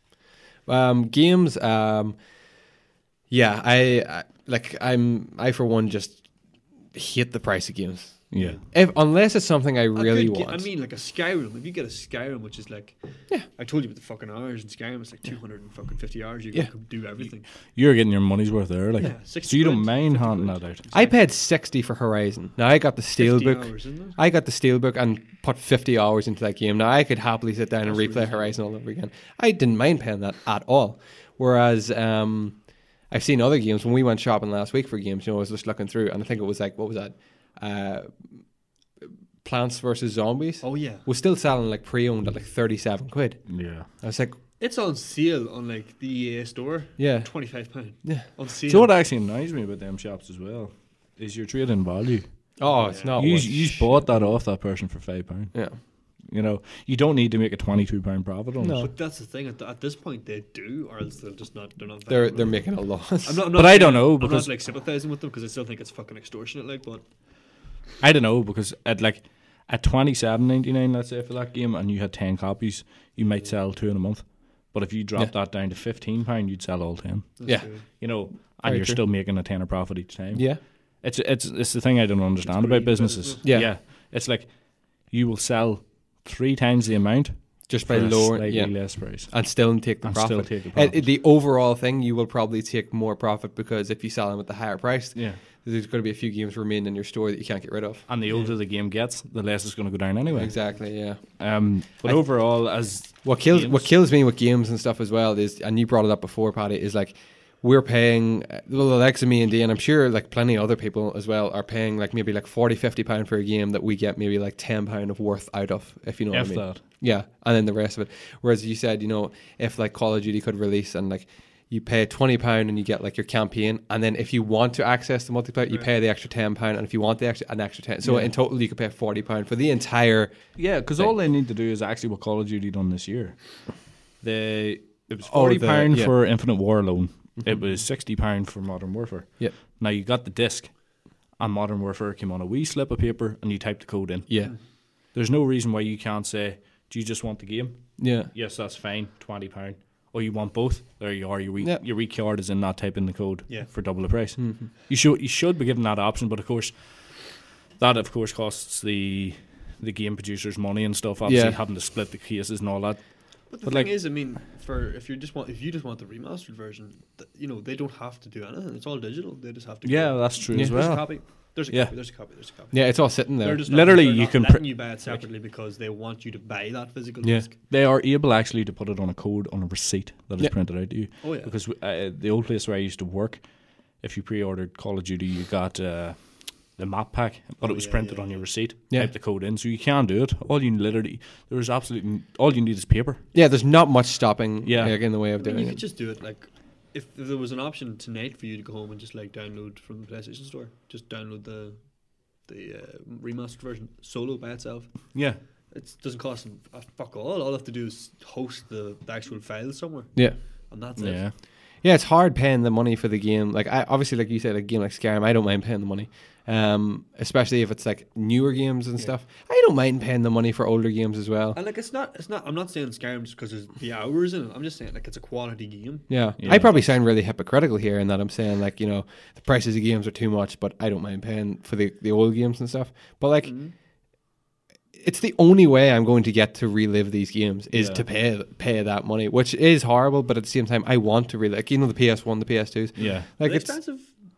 Um, games. Um, yeah, I, I like. I'm. I for one just hate the price of games. Yeah. If unless it's something I A really good ga- want. I mean, like a Skyrim. If you get a Skyrim, which is like, Yeah. I told you about the fucking hours in Skyrim. It's like two hundred and fucking fifty hours. You Yeah. can do everything. You're getting your money's worth there, like. Yeah, sixty So you don't quid, mind fifty hunting quid. that out. I paid sixty for Horizon. Now I got the fifty Steelbook. hours, isn't it? I got the Steelbook and put fifty hours into that game. Now I could happily sit down and That's replay reasonable. Horizon all over again. I didn't mind paying that at all. Whereas um, I've seen other games when we went shopping last week for games. You know, I was just looking through, and I think it was like what was that? Uh, Plants versus Zombies Oh yeah, was still selling like pre-owned at like thirty-seven quid. Yeah. I was like, it's on sale on like the E A store. yeah, Twenty-five pound yeah. on sale. So what actually annoys me about them shops as well is your trade in value. Oh, it's not. You worth you shit. bought that off that person for five pound. Yeah. You know, you don't need to make a twenty two pound profit on No. it. But that's the thing. At, th- at this point, they do, or else they're just not. They're not. They're valuable. they're making a loss. I'm not, I'm not But I saying- don't know, I'm because- not like sympathizing with them because I still think it's fucking extortionate. Like, but I don't know, because at like at twenty seven ninety nine, let's say for that game, and you had ten copies, you might sell two in a month. But if you drop Yeah. that down to fifteen pound, you'd sell all ten. that's Yeah. true. You know, and Very you're true. still making a tenner profit each time. Yeah. It's it's it's the thing I don't understand It's about greedy, businesses. isn't it? Yeah. yeah, it's like you will sell three times the amount Just for by a lowering, slightly yeah, less price. and still take the And profit. still take the Uh, profit. the overall thing, you will probably take more profit because if you sell them at the higher price, Yeah, there's going to be a few games remaining in your store that you can't get rid of. and the older the game gets, the less it's going to go down anyway. Exactly. Yeah. Um, but I- overall, as What kills Games. what kills me with games and stuff as well is, and you brought it up before, Paddy, is like we're paying, uh, well, the likes of me and D, and I'm sure like plenty of other people as well are paying like maybe like forty, fifty pound for a game that we get maybe like ten pound of worth out of, if you know if what I mean. that, Yeah, and then the rest of it. Whereas you said, you know, if like Call of Duty could release and like you pay twenty pound and you get like your campaign, and then if you want to access the multiplayer, you Right. pay the extra ten pound, and if you want the extra, an extra ten. So Yeah. in total, you could pay forty pound for the entire. yeah, because all they need to do is actually what Call of Duty done this year. They it was Oh, forty the- pound yeah. for Infinite War alone. It was sixty pound for Modern Warfare. Yep. Now you got the disc, and Modern Warfare came on a wee slip of paper, and you typed the code in. Yeah, There's no reason why you can't say, "Do you just want the game?" yeah, Yes, that's fine. Twenty pound. Or you want both? There you are. Your wee, Yeah. your wee card is in not typing the code Yeah. for double the price. mm-hmm. You should you should be given that option, but of course, that of course costs the the game producers money and stuff. Obviously, Yeah. having to split the cases and all that. But the But, thing like- is, I mean, for if you just want if you just want the remastered version, th- you know, they don't have to do anything. It's all digital. They just have to. Yeah, go, that's true Yeah. as There's a well. copy. There's a Yeah. copy. There's a copy. There's a copy. yeah. It's all sitting there. They're just not- Literally, they're you not can letting pr- you buy it separately because they want you to buy that physical Yeah. disc. They are able actually to put it on a code on a receipt that is Yeah. printed out to you. Oh yeah. Because uh, the old place where I used to work, if you pre-ordered Call of Duty, you got uh, the map pack, but Oh, it was yeah, printed yeah, on your yeah. receipt. Yeah. Type the code in, so you can do it. All you literally there is absolutely all you need is paper. Yeah, there's not much stopping. Yeah. like, in the way of I mean, doing you could it. just do it like if, if there was an option tonight for you to go home and just like download from the PlayStation Store, just download the the uh, remastered version solo by itself. Yeah, It doesn't cost them a fuck all. All I have to do is host the, the actual file somewhere, Yeah. and that's yeah. it. Yeah, it's hard paying the money for the game. Like, I obviously, like you said, a game like Skyrim, I don't mind paying the money. Um, especially if it's like newer games and Yeah. stuff. I don't mind paying the money for older games as well. And like it's not, it's not. I'm not saying Skyrim just because there's the hours in it. I'm just saying like it's a quality game. Yeah. Yeah. I probably sound really hypocritical here in that I'm saying like, you know, the prices of games are too much, but I don't mind paying for the, the old games and stuff. But like, Mhm. it's the only way I'm going to get to relive these games is Yeah. to pay pay that money, which is horrible. But at the same time, I want to relive. Like, you know, the P S one, the P S twos. Yeah. Like Are they it's expensive.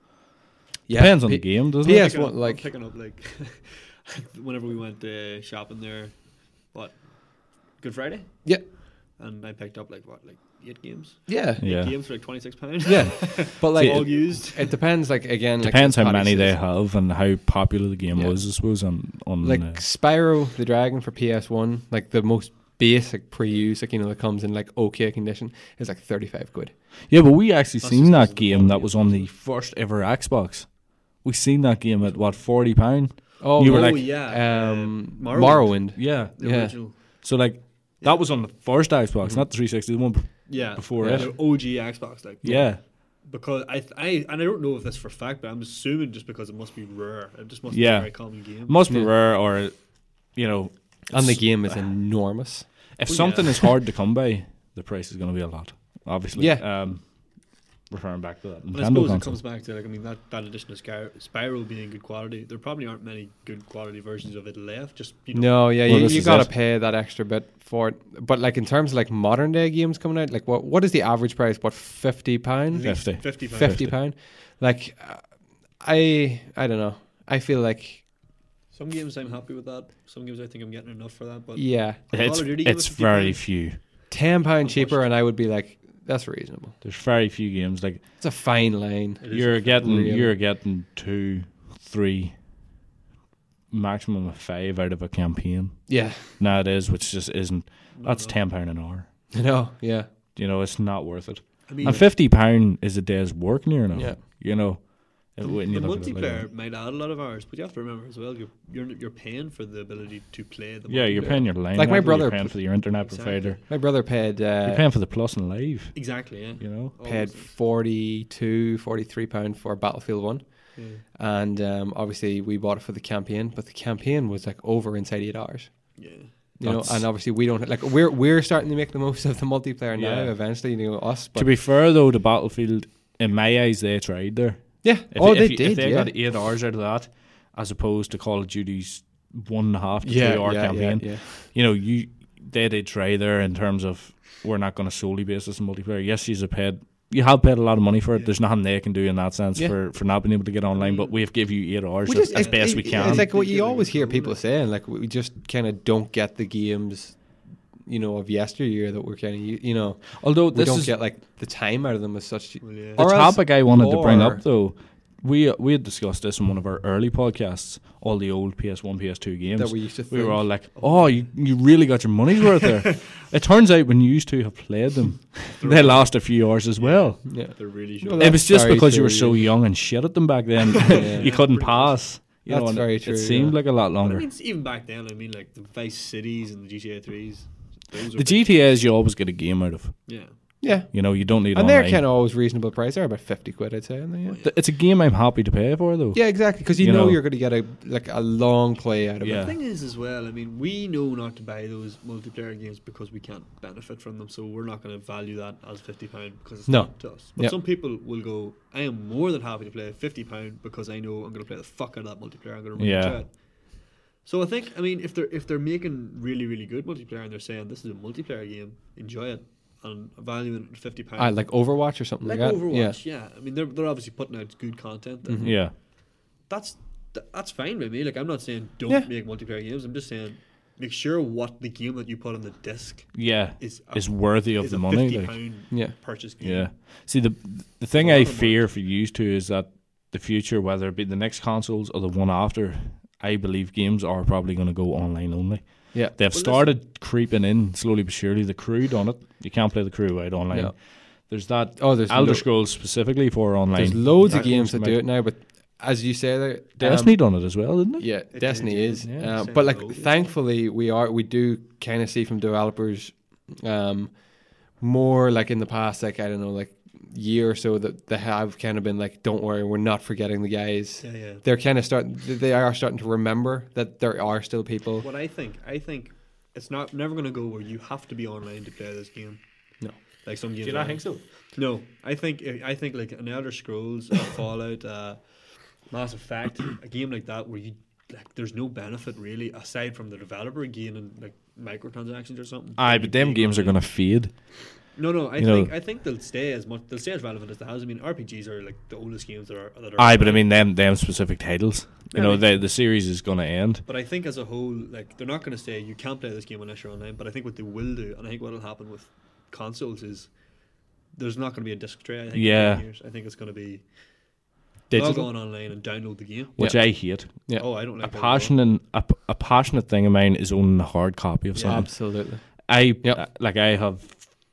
yeah, Depends on P- the game, doesn't P it? S Picking one, up- I'm like picking up like whenever we went uh, shopping there, what Good Friday, yeah, and I picked up like what like eight games. yeah, Yeah. Eight games for like twenty six pounds. yeah. But like, all used. it depends. Like again, like Depends as how Paddy many they says, have and how popular the game Yeah. was, I suppose. On on like uh, Spyro the Dragon for P S one, like the most basic pre-use, like you know, that comes in like okay condition, is like thirty-five quid. yeah, but we actually That's seen just 'cause that of the game quality that of was the on game. the first ever Xbox. We seen that game at what forty pound. Oh, You were oh like, yeah, um, uh, Morrowind. Yeah, the yeah. original. so like Yeah. that was on the first Xbox, Mhm. not the three sixty, the one. b- Yeah, before Yeah. it. the O G Xbox. Like Yeah, because I I and I don't know if that's for a fact, but I'm assuming just because it must be rare. It just must be Yeah. a very common game. must be Yeah. rare, or you know, And the it's- game is enormous. If Oh, yeah. something is hard to come by, the price is going to be a lot. Obviously, Yeah. Um, referring back to that And I Nintendo suppose it console. comes back to like I mean that, that edition of Sky, Spyro being good quality. There probably aren't many good quality versions of it left. Just you know, No, yeah, Well, you, this you is gotta it. pay that extra bit for it. But like in terms of like modern day games coming out, like what what is the average price? What fifty at pound? least fifty. fifty pounds. Fifty pound? Like, uh, I I don't know. I feel like Some games I'm happy with that. Some games I think I'm getting enough for that. But yeah, a Call It's of Duty game it's at fifty very pounds? few. ten pound Unfortunately. cheaper, and I would be like, that's reasonable. There's very few games like It's a fine line. It is you're a- getting really. you're getting two, three, maximum of five out of a campaign Yeah, nowadays, which just isn't. no, That's no. ten pound an hour. I know. Yeah, You know, it's not worth it. I mean, And fifty pound is a day's work near enough. yeah. You know, the, when you the look at it like multiplayer that. might add a lot of hours, but you have to remember as well, you're you're, you're paying for the ability to play the. Yeah, you're multiplayer. paying your line. Like my level, brother you're paying pl- for your internet Exactly. provider. My brother paid uh, You're paying for the plus and live. Exactly. Yeah. You know, paid Always. forty-two, forty-three pound for Battlefield One. Yeah. And um, obviously we bought it for the campaign, but the campaign was like over inside eight hours. Yeah. You know, That's- and obviously we don't like we're we're starting to make the most of the multiplayer now. Yeah. Eventually, you know, us. But to be fair though, the Battlefield, in my eyes, they tried there. yeah, If, oh, if they you- did. If they yeah. got eight hours out of that, as opposed to Call of Duty's one and a half to yeah, two hour yeah, campaign, yeah, yeah. you know, you they did try there in terms of we're not going to solely base this on multiplayer. Yes, you've paid. You have paid a lot of money for it. Yeah. There's nothing they can do in that sense Yeah. for, for not being able to get online. But we've give you eight hours We as, just- as it- best it- we can. It's like what They you give it always hear control, people like- saying. Like we just kind of don't get the games, you know, of yesteryear that we're kind of you know Although we this don't is get like the time out of them as such. Well, yeah. the or else topic I wanted to bring lore. up though. We we had discussed this in one of our early podcasts. All the old P S one, P S two games. That we used to. we were think. all like, "Oh, you you really got your money's worth there." It turns out when you used to have played them, they lost a few hours as well. yeah. They're really Well, short. It was That's just very because you were true, so yeah. young and shit at them back then. Yeah. You couldn't Pretty much. pass. You That's know, and very it, true, It seemed yeah. like a lot But I longer. mean, even back then, I mean, like the Vice Cities and the G T A threes. Those The G T As you always get a game out of. Yeah. Yeah, You know, you don't need and they're online. kind of always reasonable price. They're about fifty quid, I'd say. aren't they? Yeah. Th- It's a game I'm happy to pay for though. Yeah, exactly. Because you, You know, know. you're going to get a like a long play out of Yeah. The thing is, as well, I mean, we know not to buy those multiplayer games because we can't benefit from them, so we're not going to value that as fifty pound because it's No. not to us. But Yep. some people will go, I am more than happy to play fifty pound because I know I'm going to play the fuck out of that multiplayer. I'm going to really Yeah. enjoy it. So I think, I mean, if they're if they're making really really good multiplayer and they're saying this is a multiplayer game, enjoy it and valuing it at fifty pound. Ah, like Overwatch or something like, like that. Overwatch, yeah. I mean, they're they're obviously putting out good content. and Mhm. Yeah. That's th- that's fine with me. Like, I'm not saying don't Yeah. make multiplayer games. I'm just saying make sure what the game that you put on the disc Yeah. is a, Is worthy of is the a money. fifty like. pound Yeah. purchase game. Yeah. See, the the thing A lot I of fear for you two is that the future, whether it be the next consoles or the one after, I believe games are probably going to go online only. Yeah. They've Well, started creeping in slowly but surely. The Crew done it. You can't play the Crew out online. Yeah. There's that Oh, there's Elder lo- Scrolls specifically for online. There's loads of That games was that do it now, but as you say, there, Destiny um, done it as well, didn't it? yeah, It Destiny is, is. yeah. Uh, Same but like, load. thankfully, we are we do kind of see from developers, um, more like in the past, like I don't know, like year or so that they have kind of been like, don't worry, we're not forgetting the guys. Yeah, yeah. They're kind of starting. They are starting to remember that there are still people. What I think, I think it's not never going to go where you have to be online to play this game. No. Like some games. Do you not are. think so? No, I think I think like an Elder Scrolls, a Fallout, uh, Mass Effect, a game like that where you like there's no benefit really aside from the developer gaining like microtransactions or something. Aye, but them games are going to fade. No, no, I you think know- I think they'll stay as much. They'll stay as relevant as they has. I mean, R P Gs are like the oldest games that are. That are Aye, but I mean them them specific titles. You Yeah, know, like- the the series is going to end. But I think as a whole, like they're not going to say you can't play this game unless you're online. But I think what they will do, and I think what will happen with consoles is there's not going to be a disc tray. I think in Yeah. ten years. I think it's going to be Digital. log on online and download the game. Which Yeah. I hate. Yeah. Oh, I don't A like that at all. passionate a, a passionate thing of mine is owning a hard copy of Yeah. something. Absolutely. I Yep. uh, like I have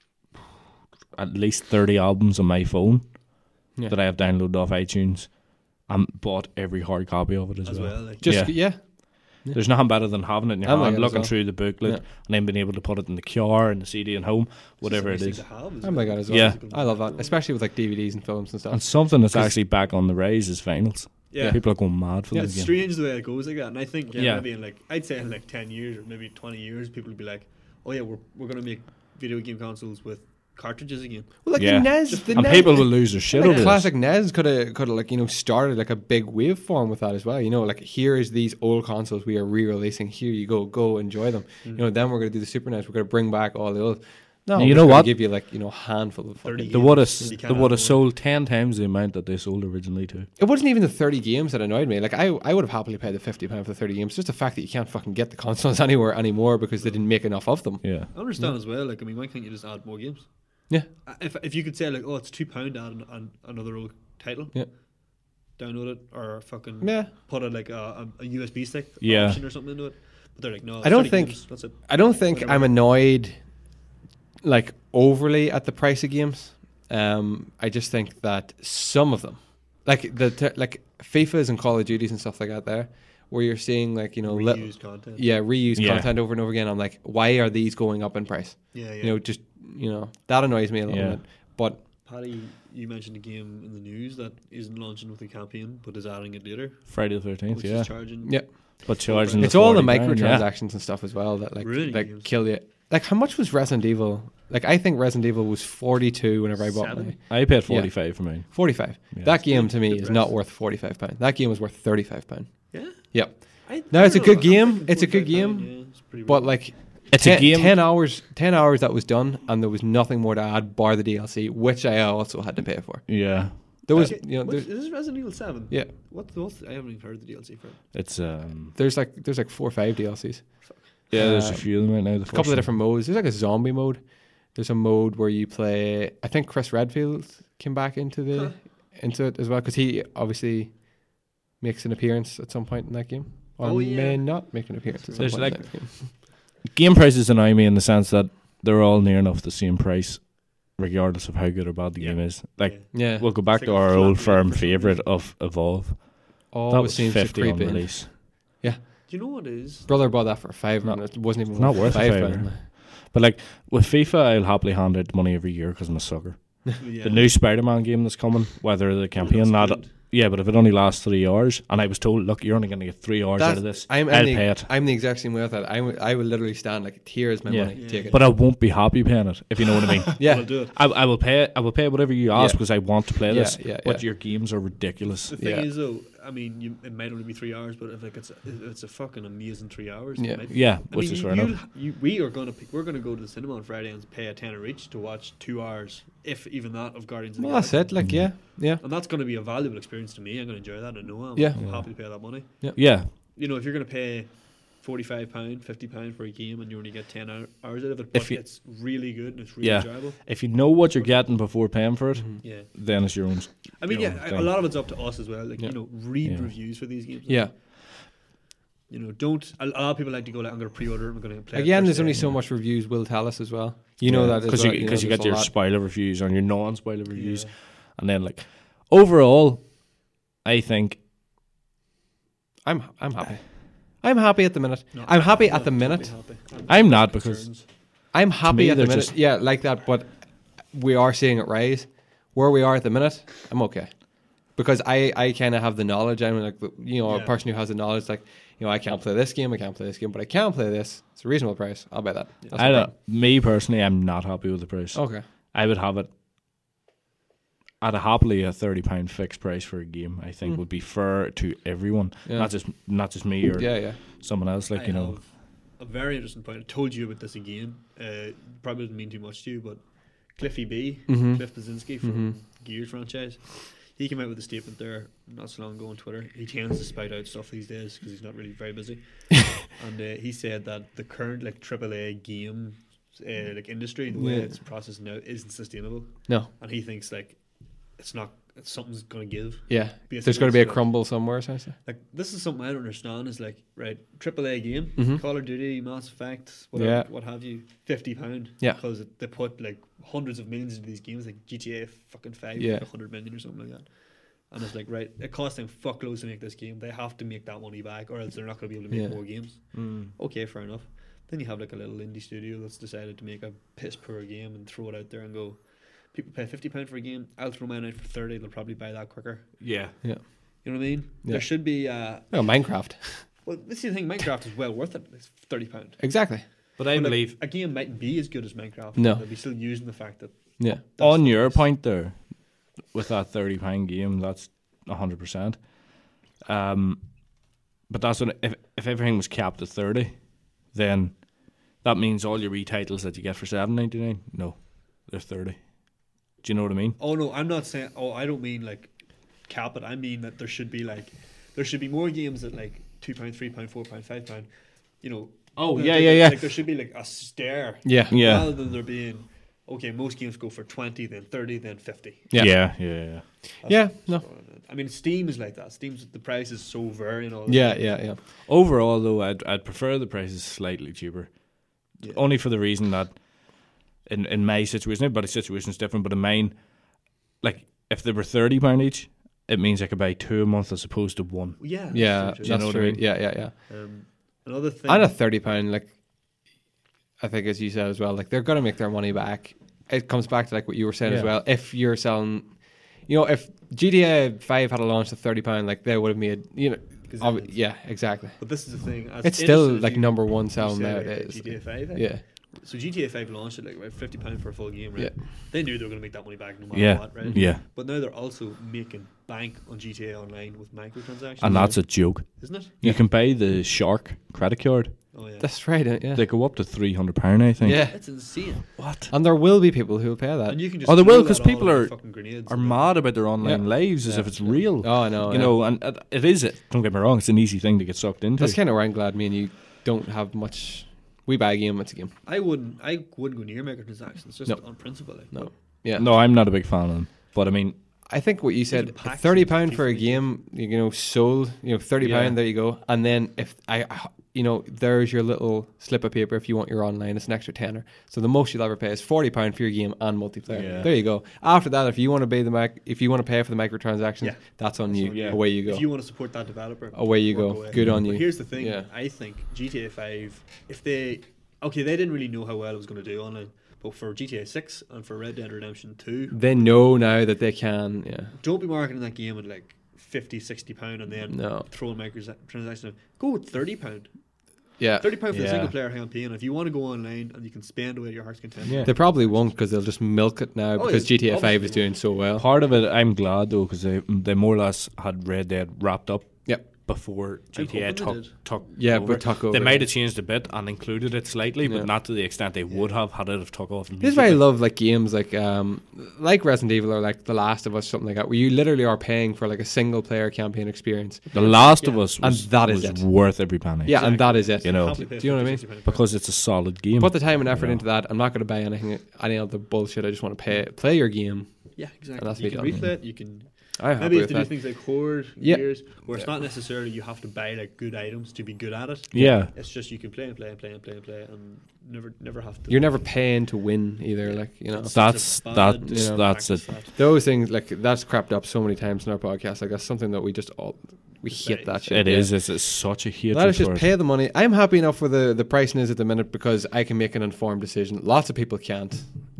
at least thirty albums on my phone Yeah. that I have downloaded off iTunes and bought every hard copy of it as, as well. well. Like, Just Yeah. yeah. There's nothing better than having it in your I'm like hand, it as looking well. through the booklet, Yeah. and then being able to put it in the car and the C D at home, whatever it it's a is. nice thing to have as I'm well. like that as well. Yeah. I love that, especially with like D V Ds and films and stuff. And something that's 'Cause- actually back on the rise is vinyls. Yeah. People are going mad for Yeah, this it's game. strange the way it goes like that, and I think yeah, Yeah. maybe in like I'd say in like ten years or maybe twenty years, people will be like, "Oh yeah, we're we're gonna make video game consoles with cartridges again." Well, like Yeah. the N E S, the And N E S, people will lose their shit like over this. classic N E S could have could have like you know started like a big waveform with that as well. You know, like here is these old consoles we are re-releasing. Here you go, go enjoy them. You know, then we're gonna do the Super N E S. We're gonna bring back all the old. No, You we're know just gonna what? Give you like you know a handful of thirty fucking- They would have games, you they can't would have have sold ten times the amount that they sold originally too. It wasn't even the thirty games that annoyed me. Like I, I would have happily paid the fifty pound for the thirty games. Just the fact that you can't fucking get the consoles anywhere anymore because they didn't make enough of them. Yeah. I understand as well. Like, I mean, why can't you just add more games? Yeah. Uh, If if you could say like, oh, it's two pound add an, an, another old title. Yeah. Download it or fucking Yeah. put a like a, a, a U S B stick Yeah. option or something into it. But they're like, no. I don't thirty think- games, that's it. I don't think Whatever. I'm annoyed, like overly at the price of games. Um, I just think that some of them, like the t- like FIFAs and Call of Duties and stuff like that, there, where you're seeing like you know, lit- Reused content. yeah, reused Yeah. content over and over again. I'm like, why are these going up in price? yeah, yeah. You know, just you know that annoys me a little Yeah. bit. But Paddy, you mentioned a game in the news that isn't launching with a campaign, but is adding it later, Friday the thirteenth, which yeah. is charging. yeah, But charging it's all the forty pound, yeah. microtransactions and stuff as well that like Ruining like games. kill you. Like how much was Resident Evil? Like I think Resident Evil was forty-two whenever I bought Seven? mine. I paid forty-five for mine. forty-five. Yeah. That game to me Good is price. not worth forty-five pounds. That game was worth thirty-five pounds. Yeah. Yep. I, No, I it's a don't good know, I'm game. thinking It's a good forty-five pound, game. yeah, it's pretty But weird. like It's ten, a game. ten hours ten hours that was done and there was nothing more to add bar the D L C, which I also had to pay for. Yeah. There was Okay, you know what- there's, is this Resident Evil Seven? yeah. What? What's, I haven't even heard the D L C for it. It's um There's like there's like four or five D L Cs. yeah, there's Uh, a few of them right now. The There's a couple of different modes. There's like a zombie mode. There's a mode where you play. I think Chris Redfield came back into the Huh. into it as well because he obviously makes an appearance at some point in that game, or Oh, yeah. may not make an appearance at some There's point like- in that game. game prices annoy me in the sense that they're all near enough the same price, regardless of how good or bad the Yeah. game is. Like Yeah, we'll go back It's to like a our flat old rate firm for some favorite reason. of Evolve. always that was seems to fifty on creep in. release. Do you know what it is? Brother bought that for a fiver, Not- and it wasn't even not worth a five fiver. pound. But like with FIFA, I'll happily hand out money every year because I'm a sucker. Yeah. The new Spider-Man game that's coming, whether the campaign Looks not good. yeah, but if it only lasts three hours, and I was told, look, you're only going to get three hours out That's- of this, I'm, I'll I'm, the, pay it. I'm the exact same way with that. I would I would literally stand like, here's my Yeah. money, Yeah. take it. But I won't be happy paying it, if you know what I mean. yeah, I'll do it. I, I will pay. I will pay whatever you ask Yeah. because I want to play Yeah, this. yeah, but yeah. your games are ridiculous. The thing Yeah. is, though, I mean, you, it might only be three hours, but if like it's a, if it's a fucking amazing three hours. it Yeah. might- Yeah, I which mean, is you, fair you'll- enough. You, we are gonna pick, we're gonna go to the cinema on Friday and pay a tenner each to watch two hours, if even that, of Guardians of the well, that's Galaxy. it. Like, yeah, yeah, And that's going to be a valuable experience to me. I'm going to enjoy that. I know I'm, Yeah. I'm Yeah. happy to pay that money. Yeah, You know, if you're going to pay forty-five pounds, fifty pounds for a game and you only get ten hour, hours out of it, but If you- it's really good and it's really Yeah. enjoyable. if you know what you're getting before paying for it, Mhm. Yeah. then it's your own. I mean, your yeah, own a- thing. a lot of it's up to us as well. Like, Yeah. you know, read Yeah. reviews for these games. yeah. You know, don't. A, a lot of people like to go, like, I'm going to pre order it, I'm going to play it Again, first there's day. only so much reviews will tell us as well. You know that as because well, you know, because you, there's get a your lot. spoiler reviews and your non-spoiler reviews, Yeah. and then like overall, I think I'm I'm happy. I'm happy at the minute. No, I'm happy at no, the don't minute. be happy. I'm not because Concerns. I'm happy me, at the they're minute. just- Yeah, like that. But we are seeing it rise. where we are at the minute, I'm okay. Because I, I kind of have the knowledge. I'm like, the- you know, Yeah. a person who has the knowledge, like, you know, I can't play this game, I can't play this game, but I can play this. It's a reasonable price. I'll buy that. That's I no don't, me personally, I'm not happy with the price. problem. Okay. I would have it at a happily a thirty pound fixed price for a game. I think Mm. would be fair to everyone, Yeah. not just not just me or Yeah, yeah. someone else. Like I you know, have a very interesting point. I told you about this again. Uh, probably doesn't mean too much to you, but Cliffy B, Mhm. Cliff Basinski from Mhm. Gears franchise, he came out with a statement there not so long ago on Twitter. He tends to spout out stuff these days because he's not really very busy. And uh, he said that the current like triple A game uh, like industry, the way Yeah. it's processed now, isn't sustainable. No. And he thinks like it's not. It's something's going to give. Yeah. Basically, There's got to be a so- crumble somewhere, essentially. Like this is something I don't understand. Is like right, triple A game, Mhm. Call of Duty, Mass Effect, whatever, Yeah. what have you, fifty pound. Yeah. because it, they put like hundreds of millions into these games, like G T A fucking five, Yeah. like a hundred million or something like that. And it's like right, it costs them fuckloads to make this game. They have to make that money back, or else they're not going to be able to make Yeah. more games. Okay, fair enough. Then you have like a little indie studio that's decided to make a piss poor game and throw it out there and go, people pay fifty pound for a game. I'll throw mine out for thirty. They'll probably buy that quicker. yeah, Yeah. You know what I mean? Yeah. There should be. Uh, Oh, Minecraft. well, this is the thing. Minecraft is well worth it. It's thirty pound. Exactly. but I But, like, believe a game mightn't be as good as Minecraft. No. They'll be still using the fact that Yeah. that's on the your price. point there, with that thirty pound game, that's a hundred percent. Um, but that's what if if everything was capped at thirty, then that means all your retitles that you get for seven ninety nine, no, they're thirty. Do you know what I mean? Oh no, I'm not saying. Oh, I don't mean like cap it. I mean that there should be like there should be more games at like two pound, three pound, four pound, five pound. You know. Oh, Like, yeah, like, yeah, yeah. Like there should be like a stair. Yeah. Yeah, Rather than there being okay, most games go for twenty, then thirty, then fifty. Yeah. yeah, yeah, yeah. That's Yeah, what's no. going on. I mean, Steam is like that. Steam's the price is so very and all. Yeah, yeah, yeah. Overall, though, I'd I'd prefer the prices slightly cheaper. Yeah. Only for the reason that in in my situation, everybody's situation is different, but in mine, like if they were thirty pound each, it means I could buy two a month as opposed to one. Yeah. that's Yeah, so true. you know that's what I true. mean? Yeah, yeah, yeah. Um, another thing. And a thirty pound, like I think, as you said as well, like they're gonna make their money back. It comes back to like what you were saying as Yeah. well. If you're selling, you know, if G T A Five had a launch at thirty pound, like they would have made, you know, ob- Gazillions. yeah, exactly. But this is the thing. As It's still innocent as like you- number one you selling said, uh, nowadays. G T A Five. eh? Yeah, So G T A Five launched at like about fifty pound for a full game, right? Yeah. They knew they were going to make that money back no matter Yeah, what, right? yeah, But now they're also making bank on G T A Online with microtransactions, and that's a joke. isn't it? You Yeah. can buy the Shark credit card. Oh yeah, that's right. uh, Yeah, They go up to three hundred pound, I think. yeah. that's insane. What? And there will be people who will pay that. And you can just Oh, they throw will, that 'cause all people over are- fucking grenades Are and mad about their online Yeah. lives as Yeah. if it's real. Oh, I know. you yeah. know, and it, it is. It. Don't get me wrong; it's an easy thing to get sucked into. That's kind of where I'm glad me and you don't have much. We buy a game, it's a game. I wouldn't. I wouldn't go near microtransactions just No. on principle. Like, No. Yeah. No, I'm not a big fan of them. But I mean, I think what you said, Even packs thirty and pound for a FIFA game, you know, sold, you know, thirty Yeah. pound. There you go. And then if I, I- you know, there's your little slip of paper. If you want your online, it's an extra tenner. So the most you'll ever pay is forty pound for your game and multiplayer. Yeah. There you go. After that, if you want to pay the mic, if you want to pay for the microtransactions, Yeah. that's on That's you. on you. Away you go. If you want to support that developer, Away you work go. away. Good on But you. here's the thing. Yeah. I think G T A Five, if they okay, they didn't really know how well it was going to do online, but for G T A Six and for Red Dead Redemption Two, They know now that they can. Yeah. don't be marketing that game at like fifty, sixty pound and then No. throwing microtransactions. in. Go with thirty pound. Yeah. Thirty pound for the Yeah. single player campaign. If you want to go online and you can spend away your heart's content. Yeah. They probably won't because they'll just milk it now Oh, because yeah, G T A Five is obviously. doing so well. part of it, I'm glad though, because they they more or less had Red Dead wrapped up. Yep. Before G I'm T A hoping they took did. took Yeah, over. but took over. They might have changed a bit and included it slightly, Yeah. but not to the extent they would have had it have took off. This is why I love like games like um like Resident Evil or like The Last of Us, something like that, where you literally are paying for like a single player campaign experience. The Last of Yeah. Us was, And that is was it. worth every penny. Yeah, and that is it. You know. Happily pay Do you know what I mean? fifty, sixty pound. Because it's a solid game. Put the time and effort You know. into that. I'm not going to buy anything, any of the bullshit. I just want to pay play your game. Yeah, And exactly. that's You me can done. replay it. You can I'm happy maybe with if they do that. things like Horde, Yeah. Gears, where it's Yeah. not necessarily you have to buy like good items to be good at it. Yeah. It's just you can play and play and play and play and play and never never have to. You're never paying to win either. Like you know, It's That's- such a that- bad you know, that's practice, it. that. those things like that's crept up so many times in our podcast. Like that's something that we just all we hate that shit. It yeah. is. It's, it's such a hatred Let us just for it. pay the money. I'm happy enough with the, the pricing is at the minute because I can make an informed decision. Lots of people can't.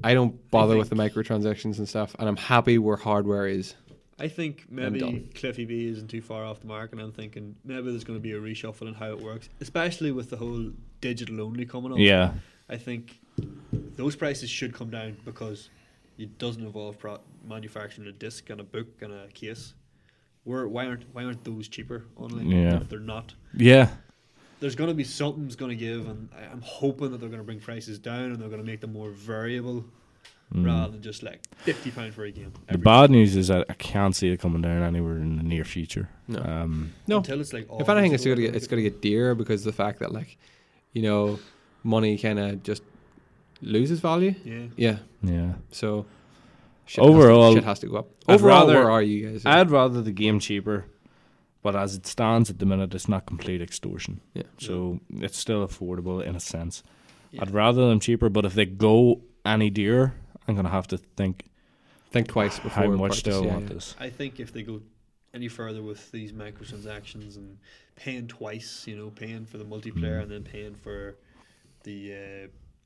I don't bother I with the microtransactions and stuff, and I'm happy where hardware is. I think I'm maybe done. Cliffy B isn't too far off the mark, and I'm thinking maybe there's going to be a reshuffle in how it works, especially with the whole digital only coming up. Yeah. I think those prices should come down because it doesn't involve pro- manufacturing a disc and a book and a case. Where why aren't why aren't those cheaper online? Yeah. If they're not. Yeah. There's going to be something's going to give, and I- I'm hoping that they're going to bring prices down and they're going to make them more variable Mm. rather than just like fifty pound for a game. The every bad time. news is that I can't see it coming down anywhere in the near future. No. Um, No. Until it's like If all anything, it's digital, gonna get it's gonna get dearer because of the fact that like, you know, money kind of just loses value. Yeah. Yeah. yeah. So shit Overall, has to, shit has to go up. I'd Overall, rather- where are you guys? I'd rather the game cheaper, but as it stands at the minute, it's not complete extortion. Yeah. So it's still affordable in a sense. Yeah. I'd rather them cheaper, but if they go any dearer, I'm gonna have to think Think twice before how much do purchase, I yeah, want yeah. this. I think if they go any further with these microtransactions and paying twice, you know, paying for the multiplayer Mm. and then paying for the, uh,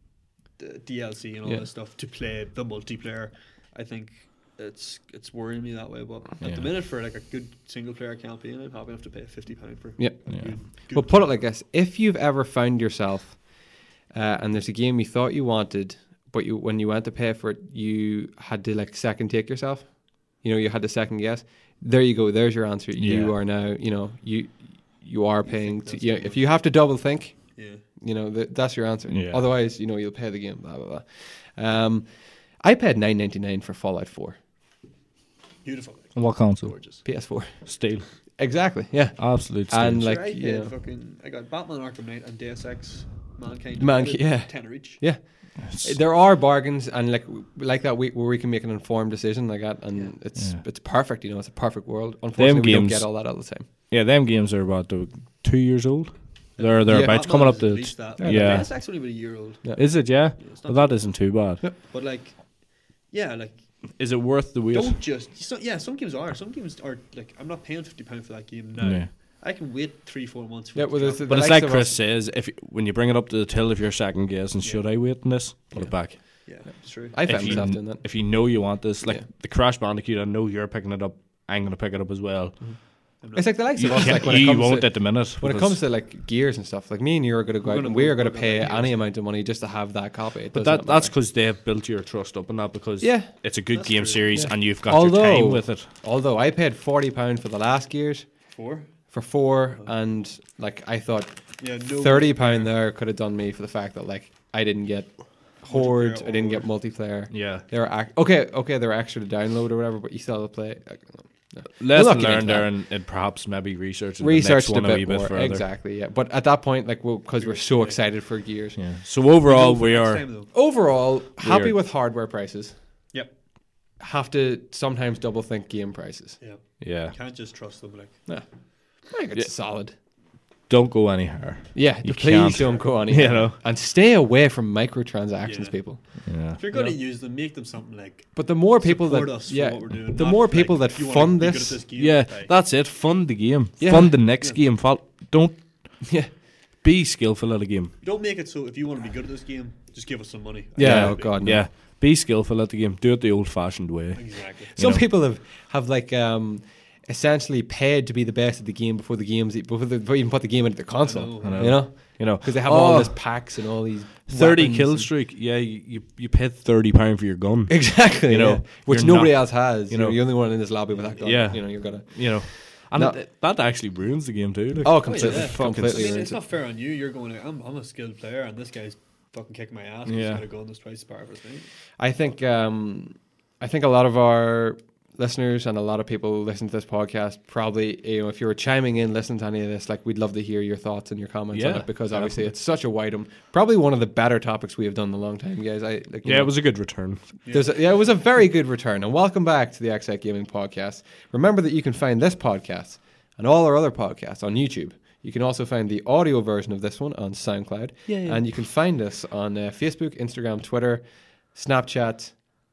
the D L C and all Yeah. this stuff to play the multiplayer, I think it's it's worrying me that way. But at Yeah. the minute, for like a good single player campaign, I'm happy enough to pay fifty pound for. Yeah. a Yeah. Good, good Well, put it like this: if you've ever found yourself, uh, and there's a game you thought you wanted, but you when you went to pay for it, you had to like second take yourself. You know, you had to second guess. There you go. There's your answer. You Yeah. are now. You know, you you are paying. think To, that's you know, too if much. you have to double think, Yeah. you know th- that's your answer. Yeah. Otherwise, you know, you'll pay the game. Blah blah blah. Um, I paid nine ninety nine for Fallout four, Beautiful. What console? Gorgeous. P S four. Steel. Exactly. Yeah. Absolute steel. And Sure, like I you paid know, fucking, I got Batman Arkham Knight and Deus Ex Mankind. Mank- Divided, yeah. tenner each. yeah. It's- There are bargains and like like that we, where we can make an informed decision like that, and Yeah. it's Yeah. it's perfect. You know, it's a perfect world. Unfortunately, we don't games- get all that all the time. yeah, them games are about the two years old. They're they're Yeah. about Batman coming up is to. at least that. yeah. Deus Ex only about a year old. Yeah. Is it? Yeah. Yeah, it's Well, not that isn't too bad. But like, yeah, like Is it worth the wait? don't just so, yeah. Some games are. Some games are like I'm not paying fifty pound for that game now. Yeah. I can wait three four months. For Yeah, it to well, drop. there's the- But it's likes like of Chris us- says, if when you bring it up to the till, if you're second guessing, Yeah. should I wait in this? Put Yeah. it back. yeah, it's true. I If found you, myself kn- doing that. if you know you want this, like Yeah. the Crash Bandicoot, I know you're picking it up. I'm gonna pick it up as well. I'm not- It's like the likes You, of us. can't- Like when it you comes won't to, at the minute. when it because- comes to like gears and stuff, like me and you are going to go We're out gonna and we are both going to look at pay that any gears. amount of money just to have that copy. It but does that not that's matter. because they have built your trust up and that because Yeah. it's a good That's game true. series Yeah. and you've got Although- your time with it. Although I paid forty pound for the last Gears four. for four, and like I thought Yeah, no thirty multiplayer. pound there could have done me for the fact that like I didn't get Horde, Multiplayer I didn't or get multiplayer. Yeah. They were ac- okay, okay, they were extra to download or whatever, but you still have to play. Like, no. Lesson not get learned into there that. and, and perhaps maybe research Researched the a next one a, wee bit bit more, further. exactly. Yeah, but at that point, like, because we're so excited for Gears. Yeah. So overall, go for we next are. time, though. Overall, happy are- with hardware prices. Yep. Have to sometimes double think game prices. Yeah. Yeah. Can't just trust them. Like Yeah, I think it's Yeah. solid. Don't go any higher. Yeah, You please can't. don't go on. You know. and stay away from microtransactions, Yeah. people. Yeah. if you're going to Yeah. use them, make them something like But the more people support that us for yeah, what we're doing. the not more like, people that if you wanna fund be good this, at game, Yeah, like, that's it. Fund the game. Yeah. Fund the next Yeah. game. Fol- Don't yeah, be skillful at a game. don't make it so if you want to be good at this game, just give us some money. yeah. Yeah. Oh god, no. Yeah. Be skillful at the game. Do it the old-fashioned way. Exactly. Some know. people have have like um essentially paid to be the best at the game before the games before they before even put the game into the console. know, I know. You know, You know, because they have all Oh, these packs and all these thirty weapons kill and- streak. Yeah, you, you you paid thirty pound for your gun. Exactly, You know, yeah. which you're nobody not- else has. you You know, know. you're the only one in this lobby with that gun. Yeah. you know, you're gonna. You know, and No. th- that actually ruins the game too. Like, Oh, Oh, completely, yeah. completely. I mean, ruins it's it. not fair on you. You're going. I'm, I'm a skilled player, and this guy's fucking kicking my ass. Yeah. He's got a gun that's twice as powerful as me. I think um, I think a lot of our listeners and a lot of people listening to this podcast probably, you know, if you were chiming in, listening to any of this, like we'd love to hear your thoughts and your comments on Yeah, it because obviously definitely. it's such a wide, um, probably one of the better topics we have done in a long time, guys. I like, you yeah, know, it was a good return. There's a, yeah, it was a very good return. And welcome back to the X I Gaming Podcast. Remember that you can find this podcast and all our other podcasts on YouTube. You can also find the audio version of this one on SoundCloud. Yeah. And you can find us on uh, Facebook, Instagram, Twitter, Snapchat,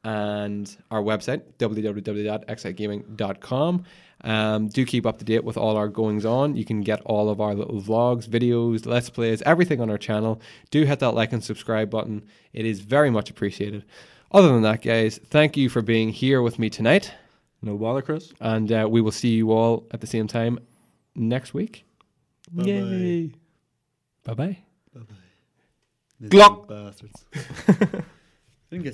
and our website, w w w dot x i gaming dot com. Um, do keep up to date with all our goings on. You can get all of our little vlogs, videos, let's plays, everything on our channel. Do hit that like and subscribe button. It is very much appreciated. Other than that, guys, thank you for being here with me tonight. No bother, Chris. And uh, we will see you all at the same time next week. Bye-bye. Yay. Bye-bye. Bye bye. Glock. Bastards. Didn't get